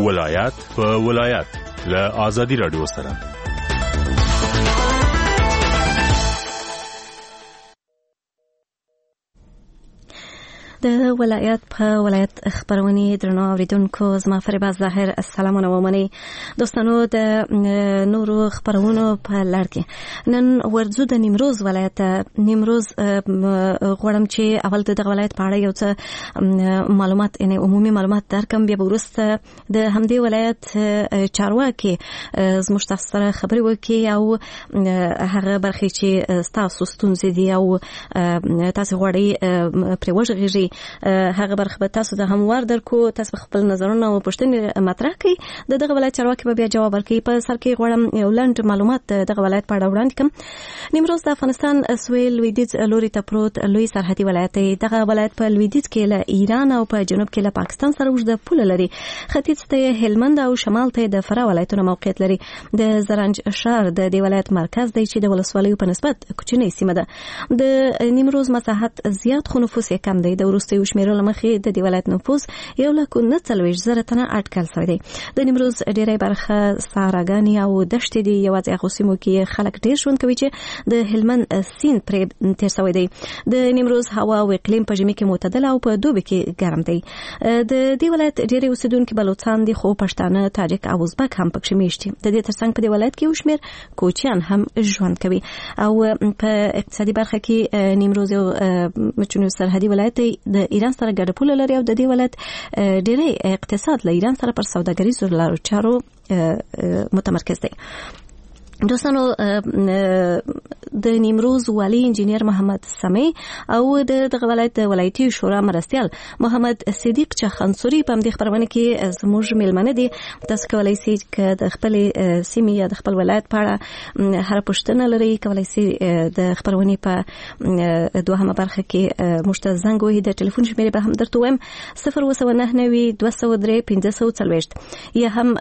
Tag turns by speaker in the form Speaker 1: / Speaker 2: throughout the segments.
Speaker 1: ولایت په ولایت له آزادي رادیو سره.
Speaker 2: د ولایت په ولایت خبرونه درنو اوریدونکو زما فریبا ظاهر السلام علیکم دوستانو د نورو خبرونو په لړ کې نن ورځو د نیمروز ولایت نیمروز غواړم چې اول دغه ولایت په اړه یو څه معلومات یعنی عمومي معلومات درکم بیا وروسته د همدې ولایت چارواکي زموږ تاسو سره خبرې وکړي او هغه برخې چې تاسو ستونزې دي او تاسو غواړئ پرې وژغږئ هغه برخه به تاسو د هموار درکو تاسو خپل نظرونه او پوښتنې مطرح کړئ دغه ولایت چارواکي به بیا جواب ورکړي په سر کې غواړم یو لنډ معلومات دغه ولایت په اړه وړاندې کړم نیمروز د افغانستان سویل لویدیځ لوري ته پروت لوی سرحدي ولایت دی دغه ولایت په لویدیځ کې له ایران او په جنوب کې له پاکستان سره اوږده پوله لري ختیځ ته هلمند او شمال ته د فراه ولایتونه موقعیت لري د زرنج ښار د دې ولایت مرکز دی چې د ولسوالیو په نسبت کوچنۍ سیمه ده د نیمروز مساحت زیات خو نفوس یې کم دی د وروستیو شمیرو له مخې د دې ولایت نفوس 1,39,000 تنه اټکل شوی دی د نیمروز ډیری برخه صحراګانې او دښتې دي یوازې هغو سیمو کې خلک ډیر ژوند کوي چې د هلمند سیند پرې تیر شوی دی د نیمروز هوا او اقلیم په ژمي کې معتدل او په دوبي کې ګرم دی د دې ولایت ډیری اوسیدونکي بلوچستان دي خو پښتانه تاجک او ازبک هم پکې میشتي د دې ترڅنګ په دې ولایت کې وشمیر کوچیان هم ژوند کوي او په اقتصادي برخه کې نیمروز یو مچونو سرحدي ولایت دی د ایران سره ګډه پوله لري او د دې ولایت ډېری اقتصاد له ایران سره پر سوداګریزو لارو چارو متمرکز دی دوستانو د نیمروز والی انجینیر محمد سمی او دغه ولایت ولایتي شورا مرستیال محمد صدیق چخانسوري په دې خبرونه کې زموږ میلمنه دي تاسو کولای شئ چې د خپل سیمې یا د خپل ولایت په اړه هر پوښتنه لرئ کولای شئ د خبرونه په دوهمه برخه کې مشته زنګ وهي د ټلیفون شمیرې به هم درته وایم 02992031540 یا هم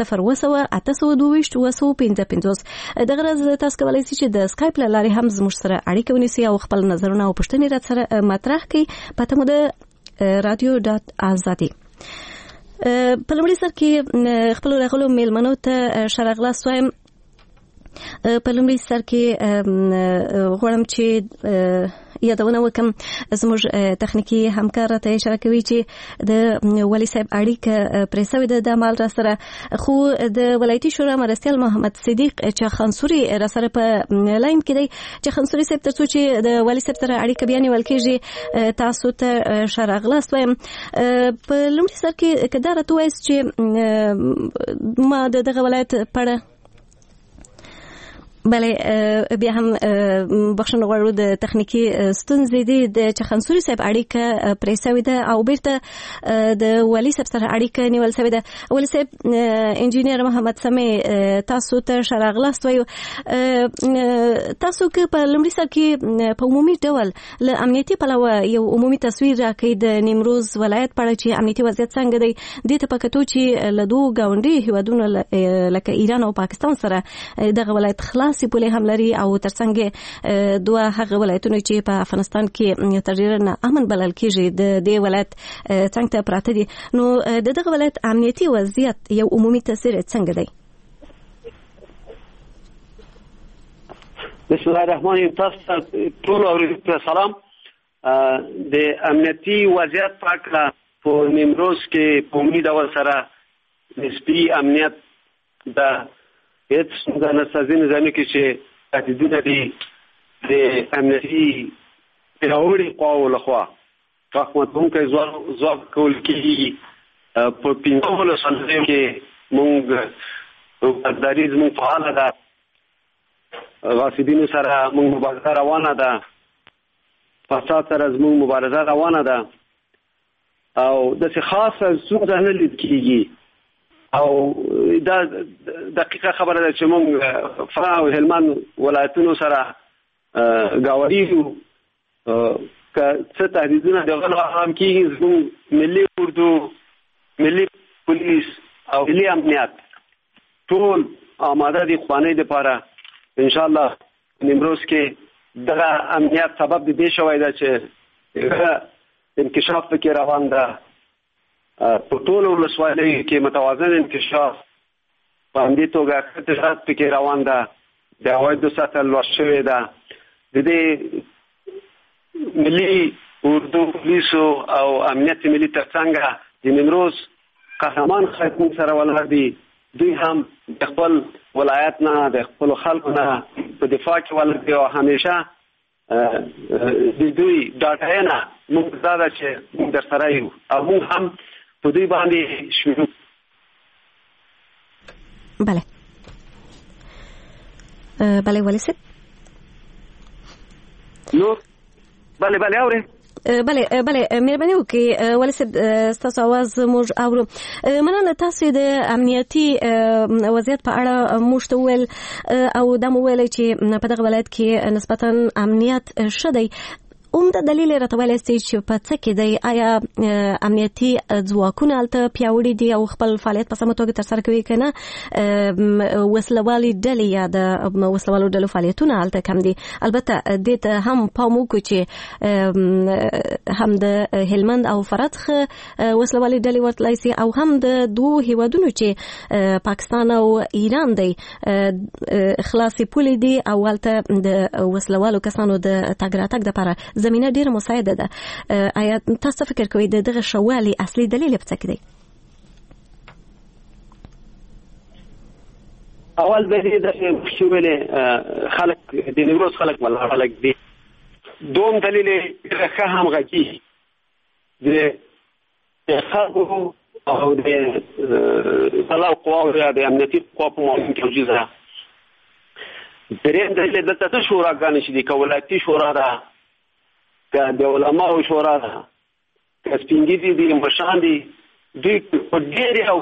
Speaker 2: 02822 دغه راز تاسو کولای شئ چې د اسکایپ له لارې هم زموږ سره اړیکه ونیسئ او خپل نظرونه او پوښتنې راته مطرح کړئ په تمه د radio.azadi په لومړي سر کې خپل راغلو میلمنو ته ښه راغلاست وایم په لومړي سر کې غواړم چې یادونه وکم زموږ تخنیکی همکار ته اشاره کوي چې د ولی صاحب اړیکه پرې سوې ده د مال را سره خو د ولایتي شورا مرستیال محمد صدیق چخانسوري را سره په لاین کې دی چخانسوري صاحب ترڅو چې د ولی صاحب سره اړیکه بیا نیول کېږي تاسو ته ښه راغلاست وایم په لومړي سر کې که دا راته ووایاست چې ما د دغه ولایت په اړه بله بیا هم بخښنه غواړو د تخنیکی ستونزې دي د چخانسوري صاحب اړیکه پرې سوې ده او بیرته د ولی صاحب سره اړیکه نیول سوې ده ولی صاحب انجینیر محمد سمی تاسو ته ښه راغلاست وایو تاسو که په لومړي سر کې په عمومي ډول له امنیتي پلوه یو عمومي تصویر راکړئ د نیمروز ولایت په اړه چې امنیتي وضعیت څنګه دی دې ته په کتو چې له دوو ګاونډي هیوادونو لکه ایران او پاکستان سره دغه ولایت خلاص پولې هم لري او ترڅنګ دوه هغه ولایتونه چې په افغانستان کې تر ډیره ناامن بلل کېږي د دې ولایت څنګه ته پراته دي نو د دغه ولایت امنیتي وضعیت یو عمومي تاثیر څنګه دی
Speaker 3: بسم الله الرحمن الرحیم تاسو ټول اوریدونکو سلام د امنیتي وضعیت په اړه په نیمروز کې په عمومي ډول سره نسبي امنیت د هیڅ د نسازي نظامي کې چې تهدیدونه دي د امنیتي پیاوړي قواو لخوا حکومتونکو ځواب کول کېږي په 15 ولسوالیو کې موږ وفاداري زموږ فعاله ده غاصبینو سره موږ مبارزه روانه ده فساد سره زموږ مبارزه روانه ده او داسې خاصه ستونزه نه لید کېږي او دا دقیقه خبره ده چې موږ فراه او هلمند ولایتونو سره ګاونډي یو که څه تهدیدونه دغه هم کېږي زموږ ملي اردو ملي پولیس او ملي امنیت ټول آماده دي خوانۍ دپاره انشاءالله نیمروز کې دغه امنیت سبب د دې شوی ده چې انکشاف پکې روان ده په ټولو ولسوالیو کې متوازن انکشاف په همدې توګه ښه تجارت پکې روان ده، د عوایدو سطح لوړ شوې ده. د دې ملي اردو پولیسو او امنیت ملي ترڅنګ د نیمروز قهرمان خلک سره ولاړ دي. دوی هم د خپل ولایت نه د خپل خلکو نه په دفاع کې ولاړ دي او همیشه د دوی ډاټاینه موږ دا ده چې موږ در سره یو او موږ هم په دوی باندې شروع.
Speaker 2: بله بله ولی صاحب
Speaker 3: نور بله اورئ.
Speaker 2: بله مهرباني وکړئ ولی صاحب ستاسو اواز موږ اورو. مننه. تاسو د امنیتي وضعیت په اړه موږ ته وویل او دا مو ویلی چې په دغه ولایت کې نسبتا امنیت ښه دی. عمده دلیل یې راته ویلی سئ چې په څه کې دی؟ آیا امنیتي ځواکونه هلته پیاوړي دي او خپل فعالیت په سمه توګه ترسره کوي که نه وسلوالې ډلې یا د وسلوالو ډلو فعالیتونه هلته کم دي؟ البته دې ته هم پام وکړو چې هم د هلمند او فراه څخه وسلوالې ډلې ورتلی سي او هم د دوو هیوادونو چې پاکستان او ایران دی خلاصې پولې دي او هلته د وسلوالو کسانو د تګ راتګ دپاره زمینه ډیره مساعده ده. آیا تاسو فکر کوئ د دغه ښه والي اصلي دلیل په څه کې دی؟
Speaker 3: اول دلیل د شوبلې خلک د نیمروز خلک ولا خلک دي. دوم دلیل ښه همغږي د خلکو او د طلاب قواو یا د امنیتي قواو په مابین کې موجود ده. درېیم دلیل دلته څه شوراګانې چې دي، که ولایتي شورا ده، که د علماو شورا ده، که سپینګیري دي، مشران دي، دوی په ډېرې او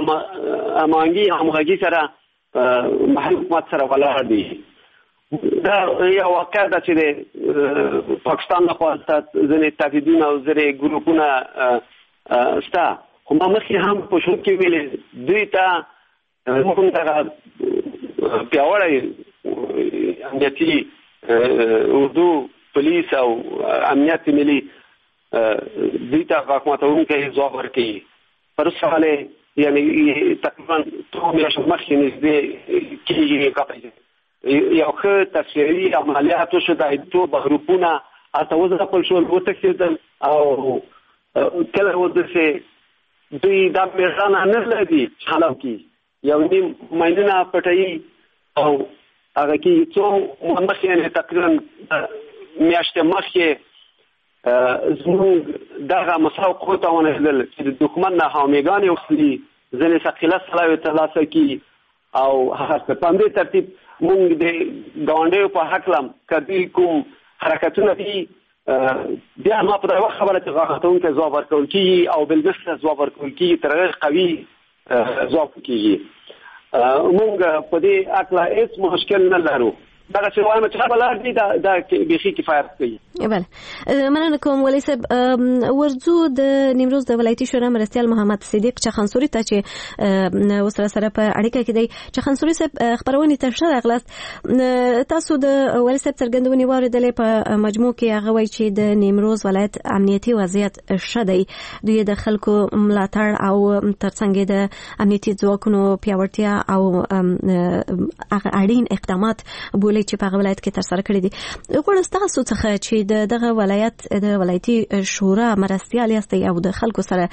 Speaker 3: همغږي سره محلي حکومت سره ولاړ دي. دا یو واقع ده چې د پاکستان لخوا ځینې تهدیدونه او ځینې ګروپونه شته، خو ما مخکې هم په شروع کې ویلې دوی ته کوم دغه پیاوړی امنیتي اردو پولیس او امنیت ملي دوی ته حکومتونکي ځواب ورکوي. پرسته باندې یعنی تقریبا 2 میاشتې مخکې نږدې کېږي یو ښه تفسیري عملیاتو شو د ایتوب ګروپونه هلته وځپل شول، وتښتېدل او کله وداسې دوی دا میړانه نه لري چې حلال کړي، یو نیم ماینونه پټوي او هغه کې څو مخکې یعنې تقریبا میاشتې مخکې زموږ دغه مساو قوت ونهدل چې د دښمن نه حامیګانې وخلي، ځینې ثقیله سلاوې ترلاسه کړي او هغه په همدې ترتیب موږ د ګاونډیو په هکله که دوی کوم حرکتونه دي بیا ما په دغه خبره چې غاښتونکي ځواب ورکول کېږي او بالمثله ځواب ورکول کېږي، تر هغې قوي ځواب کېږي. موږ په دې هکله هېڅ مشکل نه لرو. دغه چې وایم چې بلار دي دا بیخي کفایت کوي.
Speaker 2: بله مننه کوم ولی صاحب. ورځو د نیمروز د ولایتي شورا مرستیال محمد صدیق چخانسوري ته چې ورسره سره په اړیکه کې دی. چخانسوري صاحب خپرونې ته ښه راغلاست. تاسو د ولی صاحب څرګندونې واورېدلې په مجموع کې هغه وایي چې د نیمروز ولایت امنیتي وضعیت ښه دی، دوی د خلکو ملاتړ او ترڅنګ د امنیتي ځواکونو پیاوړتیا او هغه اړین اقدامات بولي چې په هغه ولایت کې ترسره کړي دي. غواړم ستاسو څخه چې دغه ولایت د ولایتي شورا مرستیال یاستئ او د خلکو سره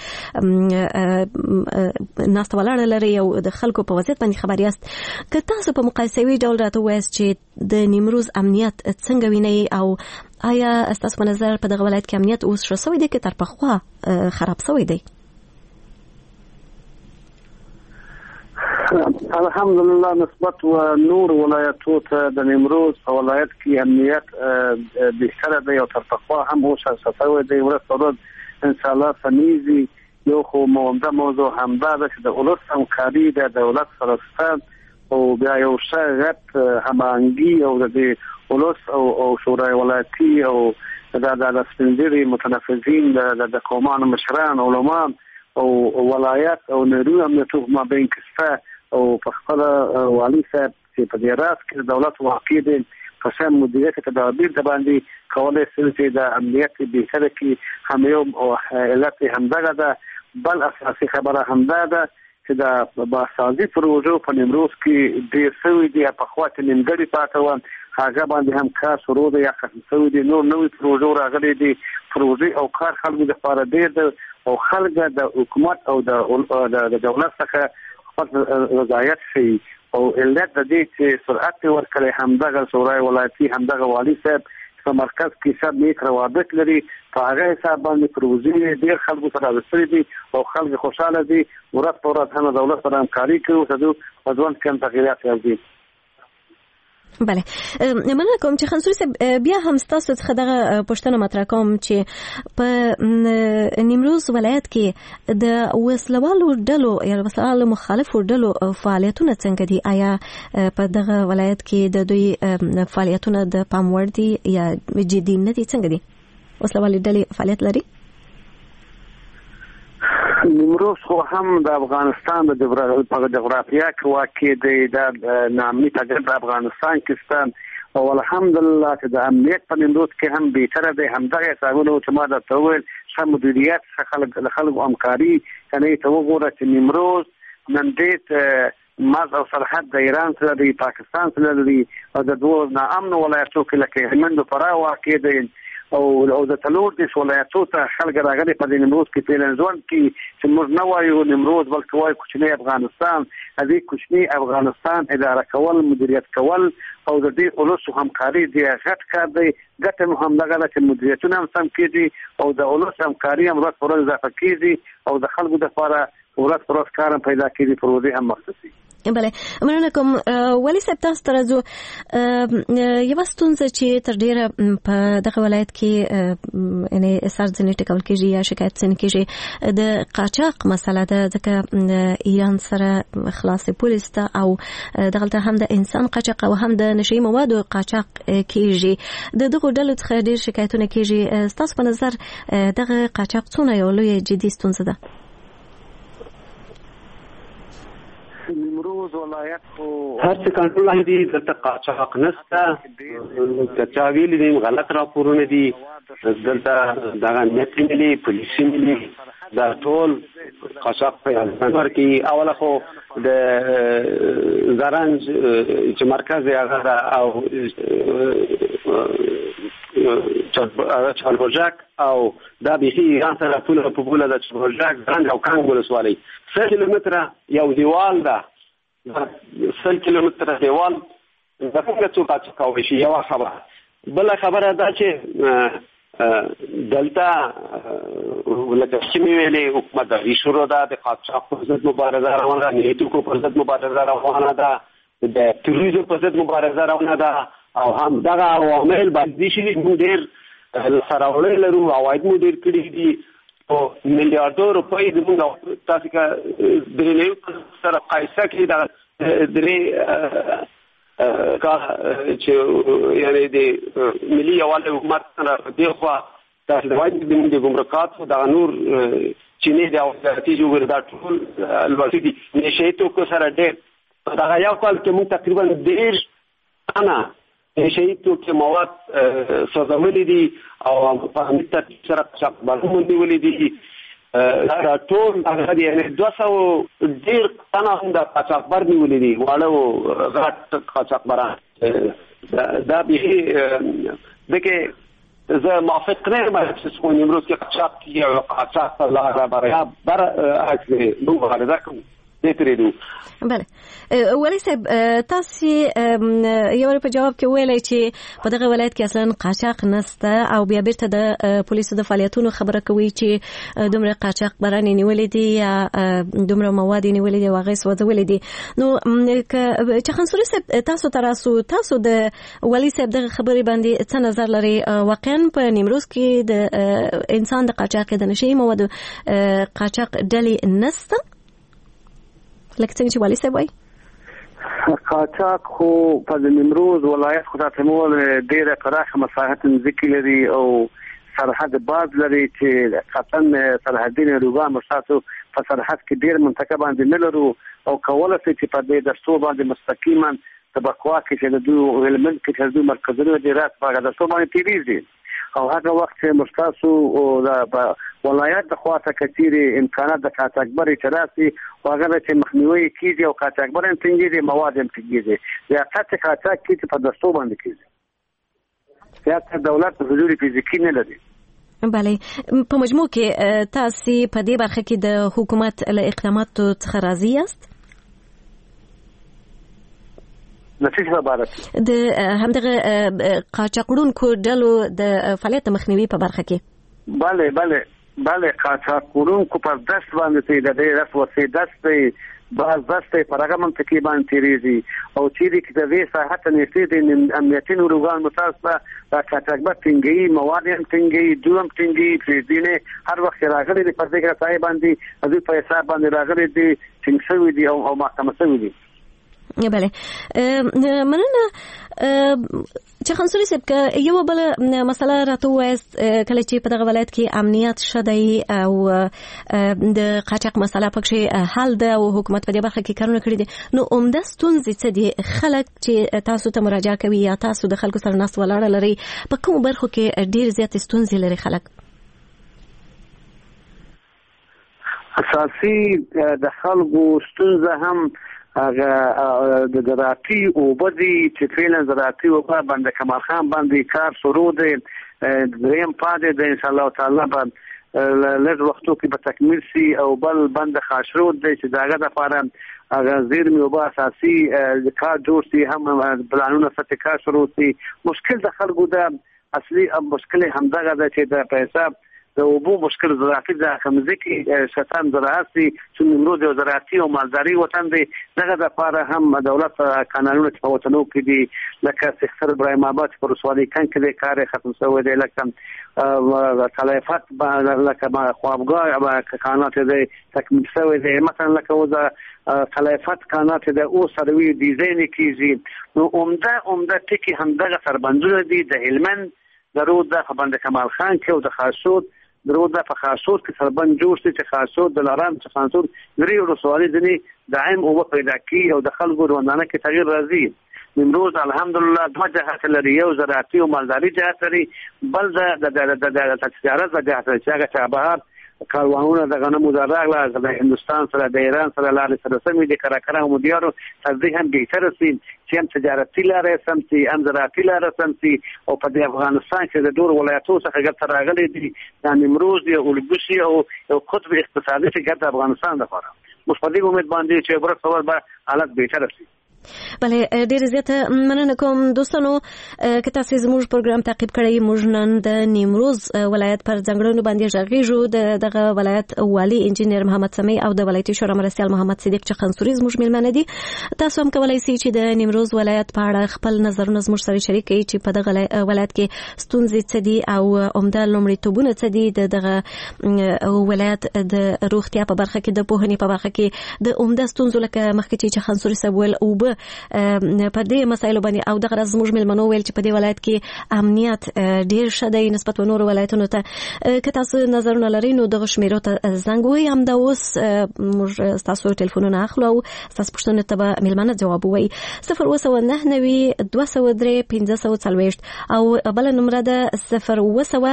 Speaker 2: ناسته ولاړه لرئ او د خلکو په وضعیت باندې خبر یاست، که تاسو په مقایسوي ډول راته ووایاست چې د نیمروز امنیت څنګه وینئ او آیا ستاسو په نظر په دغه ولایت کې امنیت اوس ښه سوی دی که تر پخوا خراب سوی دی؟
Speaker 4: الحمدلله نسبت و نور ولایتو ته د نیمروز په ولایت کې امنیت بهتره دی او تر پخوا هم اوس ښه سوی دی. ورځ په ورځ انشاءالله سمیږي. یو خو عمده موضوع همدا ده چې د ولس همکاري د دولت سره شته او بیا یو ښه غټ هماهنګي او د ولس او شورای ولایتي او د سپینږیري متنفذین د قومانو مشران علما او ولایت او نیروی امنیتو مابین کې شته او په خپل والي صاحب چې په دې راز کې دولت واقع دی په سم مدیریت تدابیر د باندې کولای شي چې د امنیت بهتره کې هم یو علت همدغه ده بل اساسي خبره همدا ده چې دا باسازي پروژو په نیمروز کې ډېر شوي دي په خوا کې نیمګړي پاته وو هغه باندې هم کار شروع دی یا ختم شوی دی نور نوې پروژو راغلي دي پروژې او کار خلکو لپاره ډېر دی او خلک د حکومت او د دولت څخه خپل رضایت شي او علت د دې چې سرعت ورکړي همدغه شورای ولایتي همدغه والی صاحب په مرکز کې سب نیک روابط لري په هغه حساب باندې پروژې ډېر خلکو سره رسېدي دي او خلک خوشاله دي ورځ په ورځ هم دولت سره همکاري کوي او د ځوان کم تغیرات راځي.
Speaker 2: بله مننه کوم چې خنسوري صاحب بیا هم ستاسو څخه دغه پوښتنه مطرح کوم چې په نیمروز ولایت کې د وسلوالو ډلو یا وسلوالو مخالفو ډلو فعالیتونه څنګه دي؟ آیا په دغه ولایت کې د دوی فعالیتونه د پام وړ دي یا جدي نه دي؟ څنګه دي وسلوالو ډلې فعالیت لري؟
Speaker 4: نیمروز خو هم د افغانستان د جغرافیه کې واقع دی د نامي تجربه د افغانستان کې ستان او الحمدلله چې د امنیت په نیمروز کې هم بهتره دی همدغه حسابونه چې ما د تول شم مدیریت خلک همکاري کني ته وګوره چې نیمروز نن دې مرز او سرحد د ایران سره د پاکستان سره لري او د دوه ناامن ولایتو کې لکه هلمند او فراه واقع دی او د تلور د ولایتو ته خلک راغلي په نیمروز کې پیلنځون کې چې موږ نه وایو نیمروز بلکې وایو کوچنی افغانستان هغه کوچنی افغانستان اداره کول مدیریت کول او د دې اولسو همکاري دی غټ کار دی ګټه هم دغه چې مدیریتونه هم سم کېږي او د اولس همکاري هم ورځ پر ورځ اضافه کېږي او د خلکو لپاره ورځ پر ورځ کار پیدا کېږي پروژې هم مختصي.
Speaker 2: بله مننه کوم ولی صاحب تاسو ته راځو یوه ستونزه چې تر ډیره په دغه ولایت کې یعنې سر ځینې ټکول کېږي یا شکایت ځینې کېږي د قاچاق مسله ده ځکه ایران سره خلاصې پولیس ته او دغلته هم د انسان قاچاق او هم د نشهیي موادو قاچاق کېږي د دغو ډلو څخه ډېر شکایتونه کېږي ستاسو په نظر دغه قاچاق څونه یو لویه جدي ستونزه ده؟
Speaker 4: نیمروز ولایت
Speaker 3: هر څه کنټرول دي دلته قاچاق نشته کچا ویلي دي غلط راپورونه دي دلته دغه امنیت ملي پولیسي ملي دا ټول قاچاق په انتظار کې اوله خو د زرنج چې مرکز یې هغه او چالبرجک او دا بيخي ایران سره ټول په بوله د چالبرجک زرنج او کانګ ولسوالۍ 3 کیلومتره یو دیوال ده 3 کیلومتره دیوال د څنګه څو قاچاق شي یو خبره بل خبره دا چې دلته ولکه چې ویلې حکومت د شروع ده د قاچاق پر ضد مبارزه روانه ده نیټو پر ضد مبارزه روانه ده د تروریزم پر ضد مبارزه روانه ده او هم دغه عوامل باندې شي موږ ډېر سره وړل لرو عواید مو ډېر کړي دي او میلیارډو روپۍ زموږ تاسو کا درې سره قایسه کې دا درې کا چې یعنی د ملي یوالي حکومت سره دی خو تاسو د وایي د ګمرکات او د نور چینه د اوساتي جوړ دا ټول الواسي دي نشي ته کو سره ډېر دا یو کال کې موږ تقریبا ډېر انا شهید تو کې مواد سوزولې دي او په همت سره چاپبارونه نیولې دي دا ټول هغه دي یعنی 200 ډیر تنه هم د چاپبار نیولې دي واړو غټ چاپباران دا به دغه زه موافق نه یم چې څو نیمروز کې قاچاق لا بر اکثر نو غلطه کوم
Speaker 2: بله ولی صاحب تاسو یو په جواب کې ویلای چې په دغه ولایت کې اصلا قاچاق نشته او بیا بیرته د پولیسو د فعالیتونو خبره کوي چې دومره قاچاق برانې نیولې دي یا دومره مواد نیولې دي واغې سوځولې دي نو چې خنسوري صاحب تاسو تاسو د ولی صاحب دغه خبرې باندې څه نظر لري واقعا په نیمروز کې د انسان د قاچاق د نشهیي موادو قاچاق ډلې نشته لکه څنګه چې والي صاحب وایي
Speaker 4: قاچاق خو په نیمروز ولایت خو ته مو ډیره پراخه مساحت ځکه لري او سرحد باز لري چې قطن سرحدي نروګان مشتاتو په سرحد کې ډیر منطقه باندې نه لرو او کوله چې په دې دستور باندې مستقیما تبقوا کې چې د دوه المنت کې د مرکزونو د رات په دستور باندې تیریږي او هغه وخت مستاسو او د ولایت د خواته کثیر امکانات د کاتګبر اعتراضي او هغه چې مخنیوي کیږي او کاتګبر هم څنګه مواد هم کیږي یا کاتګ کیږي په دستور باندې کیږي سیاست دولت حضور فزیکی نه لري.
Speaker 2: بله په مجموع کې تاسو په دې برخه کې د حکومت له اقداماتو څخه راضي یاست؟
Speaker 4: نتیجه عبارت
Speaker 2: د همدغه قاچاقړونکو ډلو د فعالیت مخنیوي په برخه کې
Speaker 4: بله قاچاقړونکو پر دست باندې د دې رس وسې دست باز دسته پرغه منطقي باندې تیریږي او چې د دې صحت نشته د امنیتي نورګان متاسفه د کاتګبر ټینګي مواد هم ټینګي دوم ټینګي فریدینه هر وخت راغلي د پردګر ځای باندې د په حساب باندې راغلي دي څنګه شوی دي او محکمه شوی دي.
Speaker 2: بله مننه چې خنصوري صاحب که یو بل مسله راته وایست کله چې په دغه ولایت کې امنیت شدی او د قاچاق مسله پکې حل ده او حکومت په دې برخه کې کارونه کړی دي نو عمده ستونزې څه دي خلک چې تاسو ته مراجعه کوي یا تاسو د خلکو سره ناست ولاړ لري په کوم برخو کې ډیر زیات ستونزې لري خلک؟
Speaker 4: اساسي د خلکو ستونزه هم هغه د زراعتي او بدی چې فعلا زراعتي او باندې کمال خان باندې کار شروع دی دریم پاده د ان شاء الله تعالی په لږ وختو کې به تکمیل شي او بل بند خاشرو دی چې داګه د لپاره هغه زیرمې او اساسي کار جوړ شي هم پلانونه څه کار شروع شي. مشکل د خلکو د اصلي مشکل همدغه ده چې د پیسې د اوبو مشکل زراعتي د خمزکي شتان زراعتي چې نمرود او زراعتي او مالداري وطن دی دغه د لپاره هم دولت قانونونه په وطنو کې دي لکه سختر ابراهیم آباد پر وسوالي کان کې کار ختم شوی دی لکه خلافت لکه خوابګاه قانونات دی تکمیل شوی دی مثلا لکه وځه خلافت قانونات دی او سروي ډیزاین کیږي نو عمده ټکی همدغه سربندونه دي د هلمند درود د خبند کمال خان کې او د خاصوت درود په خاصوت کې سربند جوړ شي چې خاصوت د لارام څخه خاصوت غری او سوالي دي دائم او پیدا کی او د خلکو روانه کې تغییر راځي. نمروز الحمدلله د جهات لري او زراعتي او مالداري جهات لري بل د تجارت د جهات چې هغه چابهار کاروانونه د غنمو زراغله د هندستان سره د ایران سره لارې سره سمې د کراکره او مدیارو تدې هم به تر سي چې هم تجارتي لارې سمسي هم زراعتي لارې سمسي او په افغانستان کې د ډور ولایتونو څخه ګټه راغلي دي د نمروز او الګوشي او قطب اقتصادي چې ګټه افغانستان لپاره مش په دې امید باندې چې برابر سوال به حالت به تر سي.
Speaker 2: بله ډیر زیاته مننه کوم دوستانو که تاسو زموږ پروګرام تعقیب کړئ. موږ نن د نیمروز ولایت پر ځنګړنو باندې ژغېږو دغه ولایت والی انجینر محمد سمی او د ولایتي شورا مرستیال محمد صدیق چخنصوري زموږ میلمانه دي. تاسو هم کولای شئ چې د نیمروز ولایت په اړه خپل نظرونه زموږ سره شریک کړئ چې په دغه ولایت کې ستونزې څه دي او عمده لومړیتوبونه څه دي دغه ولایت د روغتیا په برخه کې د پوهنې په برخه کې د عمده ستونزو لکه مخکې چې چخنصوري صاحب ویل او په دې مسایلو باندې او دغه زموږ ملمنو ویل چې په دې ولایت کې امنیت ډیر شدی نسبت نور ولایتونو ته که تاسو نظرونه لرئ نو دغه شمیرو ته زنګ ووهئ. همدا اوس موږ ستاسو ټلیفونونه اخلو او ستاسو پوښتنو ته به ملمنه ځواب ووایي. 029 203 1540 او بله نمره ده 0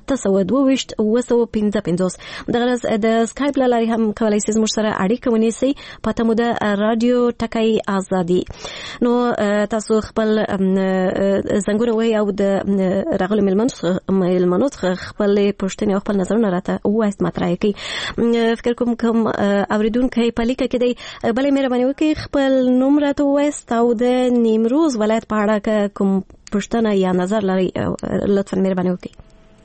Speaker 2: 822 دغه د سکایپ له لارې هم کولای شئ زموږ سره اړیکه ونیسئ. پته مو ده رادیو ټکی آزادي. نو تاسو خپل زنګونه وای او د راغلو ملمنو خپل پوښتنې او خپل نظرونه راته وایست مطرح کړئ. فکر کوم اوریدونکو په لیکه کې دی بلې مهرباني وکړئ خپل نوم راته وایست او د نیمروز ولایت په اړه کوم پوښتنه یا نظر لرئ لطفا مهرباني وکړئ.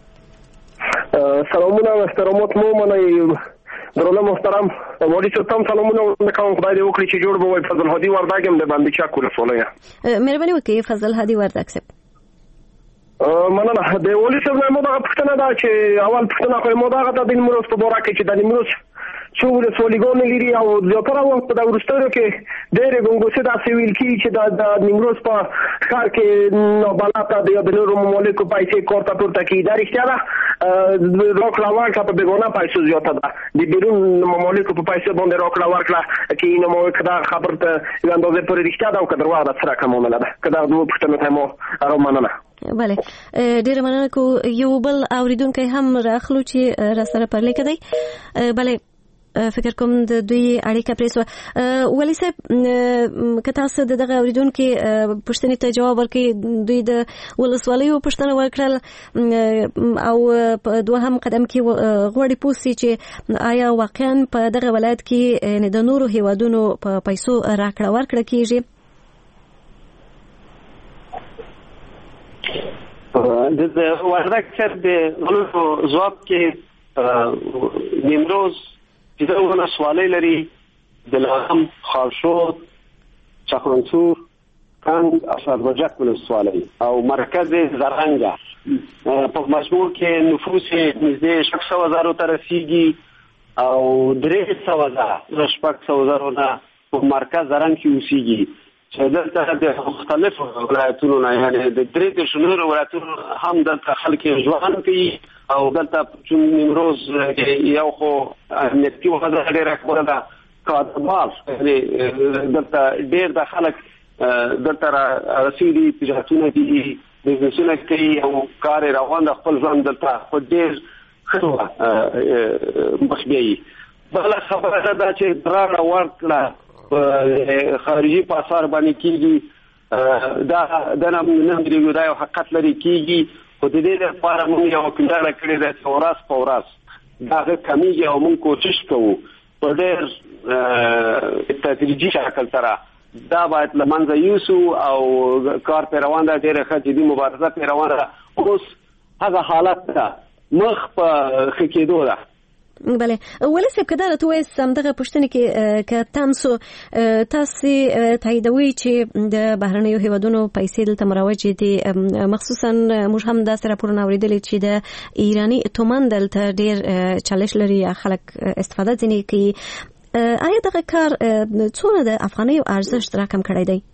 Speaker 5: سلامونه محترمات مومنه درونه محترم وړي چې تم سلامونه کوم خدای دې وکړي چې جوړ به وي. فضل هادي وردګ هم د باندې چا کوله سولې
Speaker 2: مهرباني وکړئ فضل هادي وردګ صاحب.
Speaker 5: مننه د ولي څخه مو دا پښتنه دا چې اول پښتنه خو مو دا غته د نیمروز په بوره کې چې د نیمروز څو د سولېګون لري او زیاتره وخت د ورستورو کې ډېر ګونګوسه د سیویل کې چې د نیمروز په ښار کې نو بلاته د نورو مملکتو پیسې کوړه پورته کې دا رښتیا ده راکړه ورکړه په بیګانه پیسو زیاته ده د بیرون ممالکو په پیسو باندې راکړه ورکړه کې اینو مو کدا خبر ته یو اندازه پورې رښتیا ده او که درواغ ده سره کومه ده کدا دوه پښتنو ته مو مننه.
Speaker 2: بله ډیره مننه کو یو بل اوریدونکو هم راخلو چې را سره پرلې کړی. بله فکر کوم د دوی اړیکه پریسو ولی صاحب که تاسو دغه اوریدونکو پوښتنې ته جواب ورکړئ دوی د ولسوالیو پوښتنه وکړل او په دوهم قدم کې غوړي پوسی چې آیا واقعا په دغه ولایت کې د نورو هیوادونو په پیسو راکړه ورکړه کیږي؟
Speaker 3: د وردک سر د غلو ځواب کې نیمروز چې دا ولسوالۍ لري د لغم، خارشود، چخانسور، کنگ او سربجک ولسوالۍ او مرکز زرنگه په مجموع کې نفوس نږدې 600,000 ته رسیږي او 300,000 نه په مرکز زرنګ کې اوسېږي چې دلته د مختلفو ولایتونو نه یعنی د 3 شنور ولایتونو هم دلته خلک ژوند کوي او دلته چې نیمروز یو خو امنیتي وضع ډېره خبره ده کاربار یعنی دلته ډېر د خلک دلته رسېدي تجارتونه دي بزنسونه کوي او کار روان د خپل ژوند دلته خو ډېر ښه مخ بیایي. بله خبره ده چې راکړه ورکړه خارجي پاسار باندې کېږي دا نه دا یو حقیقت لري کېږي خو د دې لپاره موږ یو کړنه کړې ده چې ورځ په ورځ دا کمیږي او موږ کوشش کوو په ډېر تدریجي شکل سره دا باید له منځه یوسو او کار په روان ده ډېره ښه جدي مبارزه په روان ده. اوس هغه حالت ده مخ په ښه کېدو ده.
Speaker 2: بله ولی صاحب که دارت ویست دغه پوښتنې کې که تاسو تاییدوي چې د بهرنیو هیوادونو پیسې دلته مروجې دي مخصوصا موږ هم داسې راپورونه اورېدلي چې د ایراني تومان دلته ډېر چالش لري خلک استفاده ځینې کوي. آیا دغه کار څونه د افغانیو ارزښت راکم کړی دی؟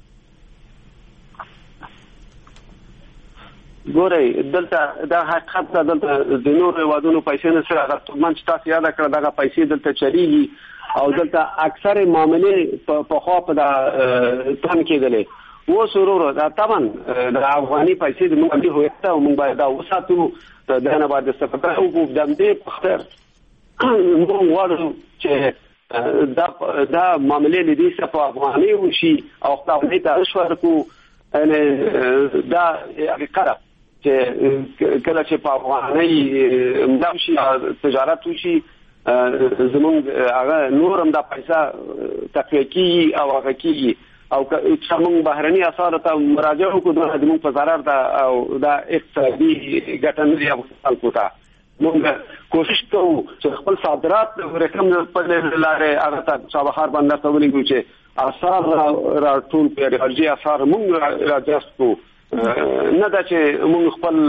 Speaker 3: ګورئ دلته دا حقیقت ده دلته د نورو هیوادونو پیسې نه سره هغه تومان چې تاسو یاد کړه دغه پیسې دلته چلیږي او دلته اکثر معاملې په خوا په تن کېدلې اوس وروره دا طبعا د افغاني پیسې د موږ د هویت او موږ باید دا وساتو دا نه باید استفاده وکړو د دې په خاطر موږ غواړو چې دا معاملې د دې په افغاني وشي او خپل ته اشوارکو دا حقیقت چې کله چې په افغاني مدامشي تجارت وشي زمونږ هغه نور هم د پیسې تقویقي او هغه کیږي او چې موږ بهرني اسعار ته مراجعه وکړو د موږ په ضرر ده او دا اقتصادي ګټه نه دی خلکو ته. موږ کوشش کوو چې خپل صادرات رقم په لارې هغه ته چابهار باندې تولید چې اسعار را ټول په خارجي اسعار موږ راځو نه دا چې موږ خپل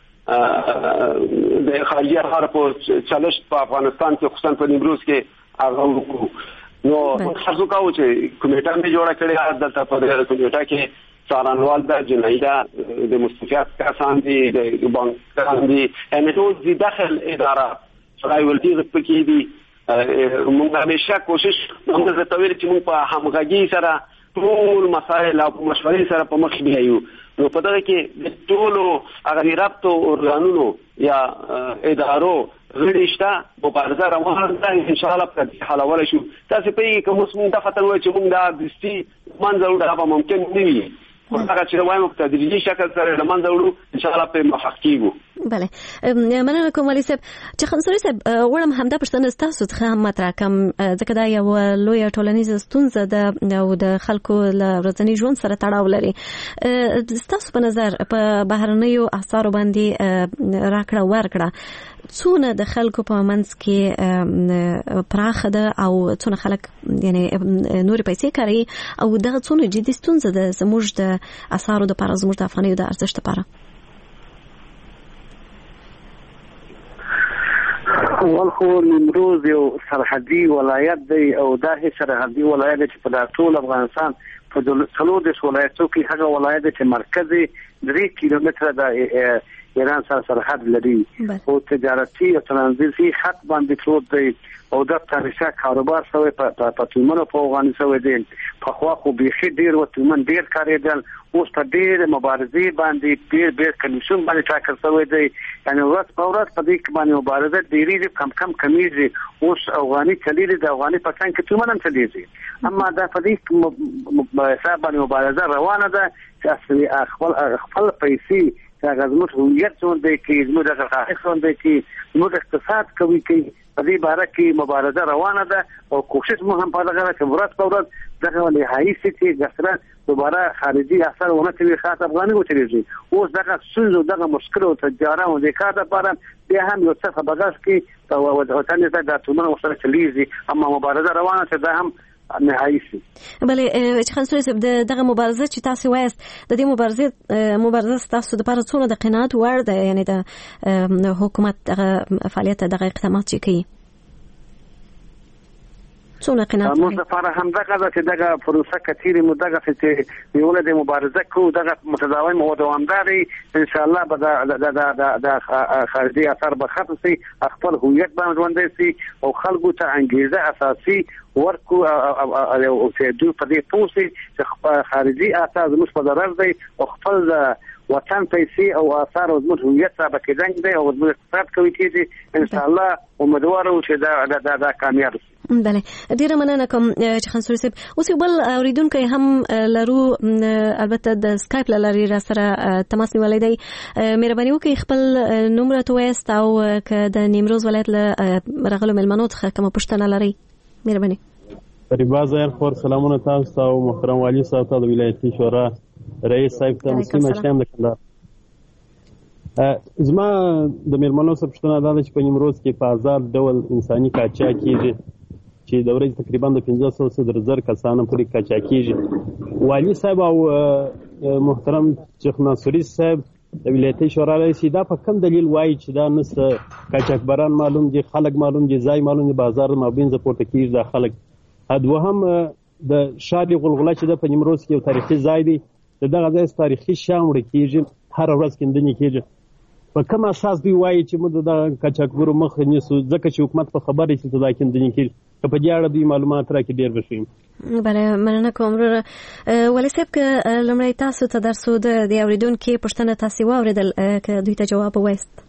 Speaker 3: د خارجي اسعار په چالش په افغانستان کې خصوصا په نیمروز کې هغه وکړو. نو تاسو کوو چې کمیټه مې جوړه کړې ده په دې کمیټه کې څارنوال د جنایدا د مستفیات کسان دي د بانکان دي ان ټول دي داخل اداره فرای ولټي پکې دي. موږ همیشه کوشش موږ زه ته ویل چې موږ په همغږي سره ټول مسایل او مشورې سره په مخ بیایو. نو په دغه کې د ټولو هغه رابطو ارګانونو یا ادارو غړي مبارزه روانه ده ان شاء الله په حلول شو. تاسو په کوم څه د فتن وای چې موږ د دستي منځ وړه به ممکن نه وي خو هغه چې وایم په تدریجي شکل سره د منځ وړو ان شاء الله په محقق کیږو.
Speaker 2: بله مننه کوم علي صاحب چې خنصوري صاحب وړم همدا پښتنه تاسو څخه مطرح کوم ځکه دا یو لوی ټولنیزه ستونزه ده او د خلکو له ورځني ژوند سره تړاو لري. تاسو په نظر په بهرنیو اسعارو باندې راکړه ورکړه څونه د خلکو په منځ کې پراخه ده او څونه خلک یعنی نور پیسې کوي او دا څونه جدي ستونزه ده زموږ د اسعارو د لپاره زموږ د افغانیو د ارزښت لپاره؟
Speaker 4: اول خو نیمروز یو سرحدي ولایت دی او دا هیڅ سرحدي ولایت چې په ټول افغانستان په 3 ولایتو کې هغه ولایت چې مرکزي 3 کیلومتره د ایران سره سرحد لري او تجارتي او ترانزیتي خط باندې پروت دی او د تاریخي کاروبار سره په تومنو په افغانستان سره دی په خوا خو بيخي ډیر و تومن ډیر کاریدل اوس په ډیر مبارزې باندې ډیر کمیشن باندې ټاکل شوی دی یعنی ورځ په ورځ په دې باندې مبارزه ډیری کم کمیږي اوس افغاني چلیږي د افغاني پاکستان کې تومن هم چلیږي اما دا په دې حساب باندې مبارزه روانه ده چې خپل پیسې هغه زموږ هویت څنګه کې زموږ د حقایق څنګه کې زموږ اقتصاد کوي کې په دې باره کې مبارزه روانه ده او کوشش مو هم په دغه کې ورځ په ورځ دغه نهایي چې غسره دوباره خارجي اثر ونه کوي خاص افغاني وچریږي اوس دغه سوزو دغه مشکل او تجارت او د کار لپاره به هم یو څه بغاش کې او وطن ته د تومن وسره چلیږي اما مبارزه روانه ده ده هم نهایي شي.
Speaker 2: بله چې خنسوري صاحب دغه مبارزه چې تاسو وایست د دې مبارزه تاسو د لپاره څونه د قناعت وړ ده یعنی د حکومت دغه فعالیت دغه اقدامات چې کوي څونه قناعت
Speaker 4: موږ لپاره هم دغه چې دغه پروسه کثیره مدغه چې یوله د مبارزه کو دغه متداوم او دوامداري ان شاء الله به د خارجي اثر به ختم شي خپل هویت باندې ژوندۍ شي او خلکو ته انګیزه اساسي ورکو او چې دوی په دې پوسي چې خارجي اثر زموږ په ضرر دی او خپل وطن پیسې او اثر او زموږ هویت ثابت کېدنګ دی او زموږ اقتصاد کوي چې ان شاء الله امیدوارو چې دا کامیاب شي.
Speaker 2: بله ډیره مننه کوم چې خنسوري صاحب اوس یو بل اوریدونکو هم لرو البته د سکایپ لاري را سره تماس نیولای دی مهرباني وکړئ خپل نوم راته وایست او که د نیمروز ولایت له راغلو ملمنو څخه کومه پوښتنه لرئ مهرباني.
Speaker 6: فریبا زهر خور سلامونه تاسو ته او محترم والی صاحب ته د ولایتي شورا رئیس صاحب ته مسلم شام د کندهار. زما د مېرمنو څخه پوښتنه ده چې په نیمروز کې په آزاد ډول انساني قاچاق کېږي چې د ورځې تقریبا د 1500 زر کسانو پورې قاچاق کېږي. والی صاحب او محترم شیخ ناصري صاحب د ولایتي شورا رئیس دا په کوم دلیل وایي چې دا نس قاچاقبران معلوم دي خلک معلوم دي ځای معلوم دي بازار مابین ز پورته کېږي دا خلک دوهم د شادي غلغله چې د نیمروز کې یو تاریخي ځای دی دغه ځای تاریخي شام وړ کېږي هر ورځ کېندنې کېږي په کوم اساس دوی وایي چې موږ د قاچاقبرو مخ نیسو ځکه چې حکومت په خبره چې دا کېندنې کېږي په دې اړه دوی معلومات راکړي ډېر بشي.
Speaker 2: بله مننه کوم ولی صاحب که لمړی تاسو ته درسو د اوریدونکو پوښتنه تاسو واوریدل که دوی ته جواب وایست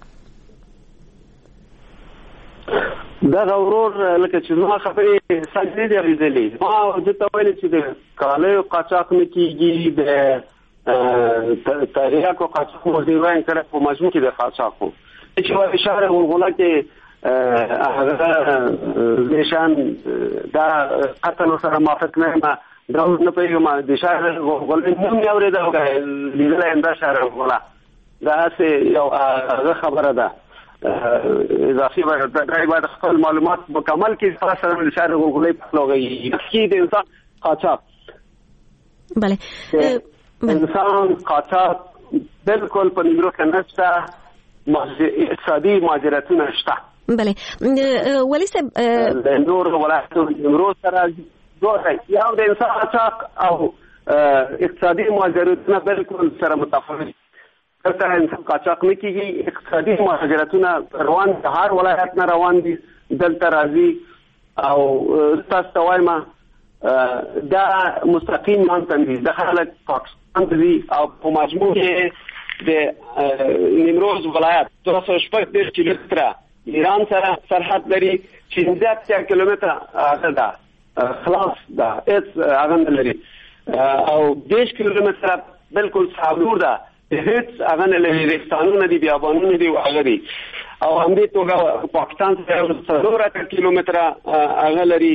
Speaker 3: دا غورور لکه چې نو خبرې ساجي دی ریزلې ما د تویل چې د کاله قاچاق نه کیږي د تاریخ او قاچاق مو دی وایي کړه په مجموع کې د قاچاقو چې اشاره ورغله کې هغه نشان دا قتل سره موافق نه ما دا نه پیغام د شهر ولې نوم یې اورېدل لیدل انده شهر ولا دا څه یو هغه خبره ده اضافي باید خپل معلومات مکمل کې سره د شهر غوغلې په لوګي کې د انسان قاچاق
Speaker 2: بله
Speaker 3: انسان قاچاق بالکل په نیمروز کې نشته اقتصادي مهاجرتونه شته.
Speaker 2: بله ولی صاحب
Speaker 3: د نور ولایتو نیمروز سره دوه یو د انسان قاچاق او اقتصادي مهاجرتونه بالکل سره متفاوت دلته انسان قاچاق نه کیږي اقتصادي مهاجرتونه روان دي هر ولایت نه روان دي دلته راځي او تاسو ته وایم دا مستقیم مانتن دي د خلک پاکستان دي او په مجموع کې د نیمروز ولایت 240 کیلومتره ایران سره سرحد لري چې 10 کیلومتره هغه ده خلاص ده هیڅ هغه لري او 10 کیلومتره بالکل صابور ده هیڅ هغه لري رستانونه دي بیابانونه دي هغه دي او هم دې توګه پاکستان سره 3 کیلومتره هغه لري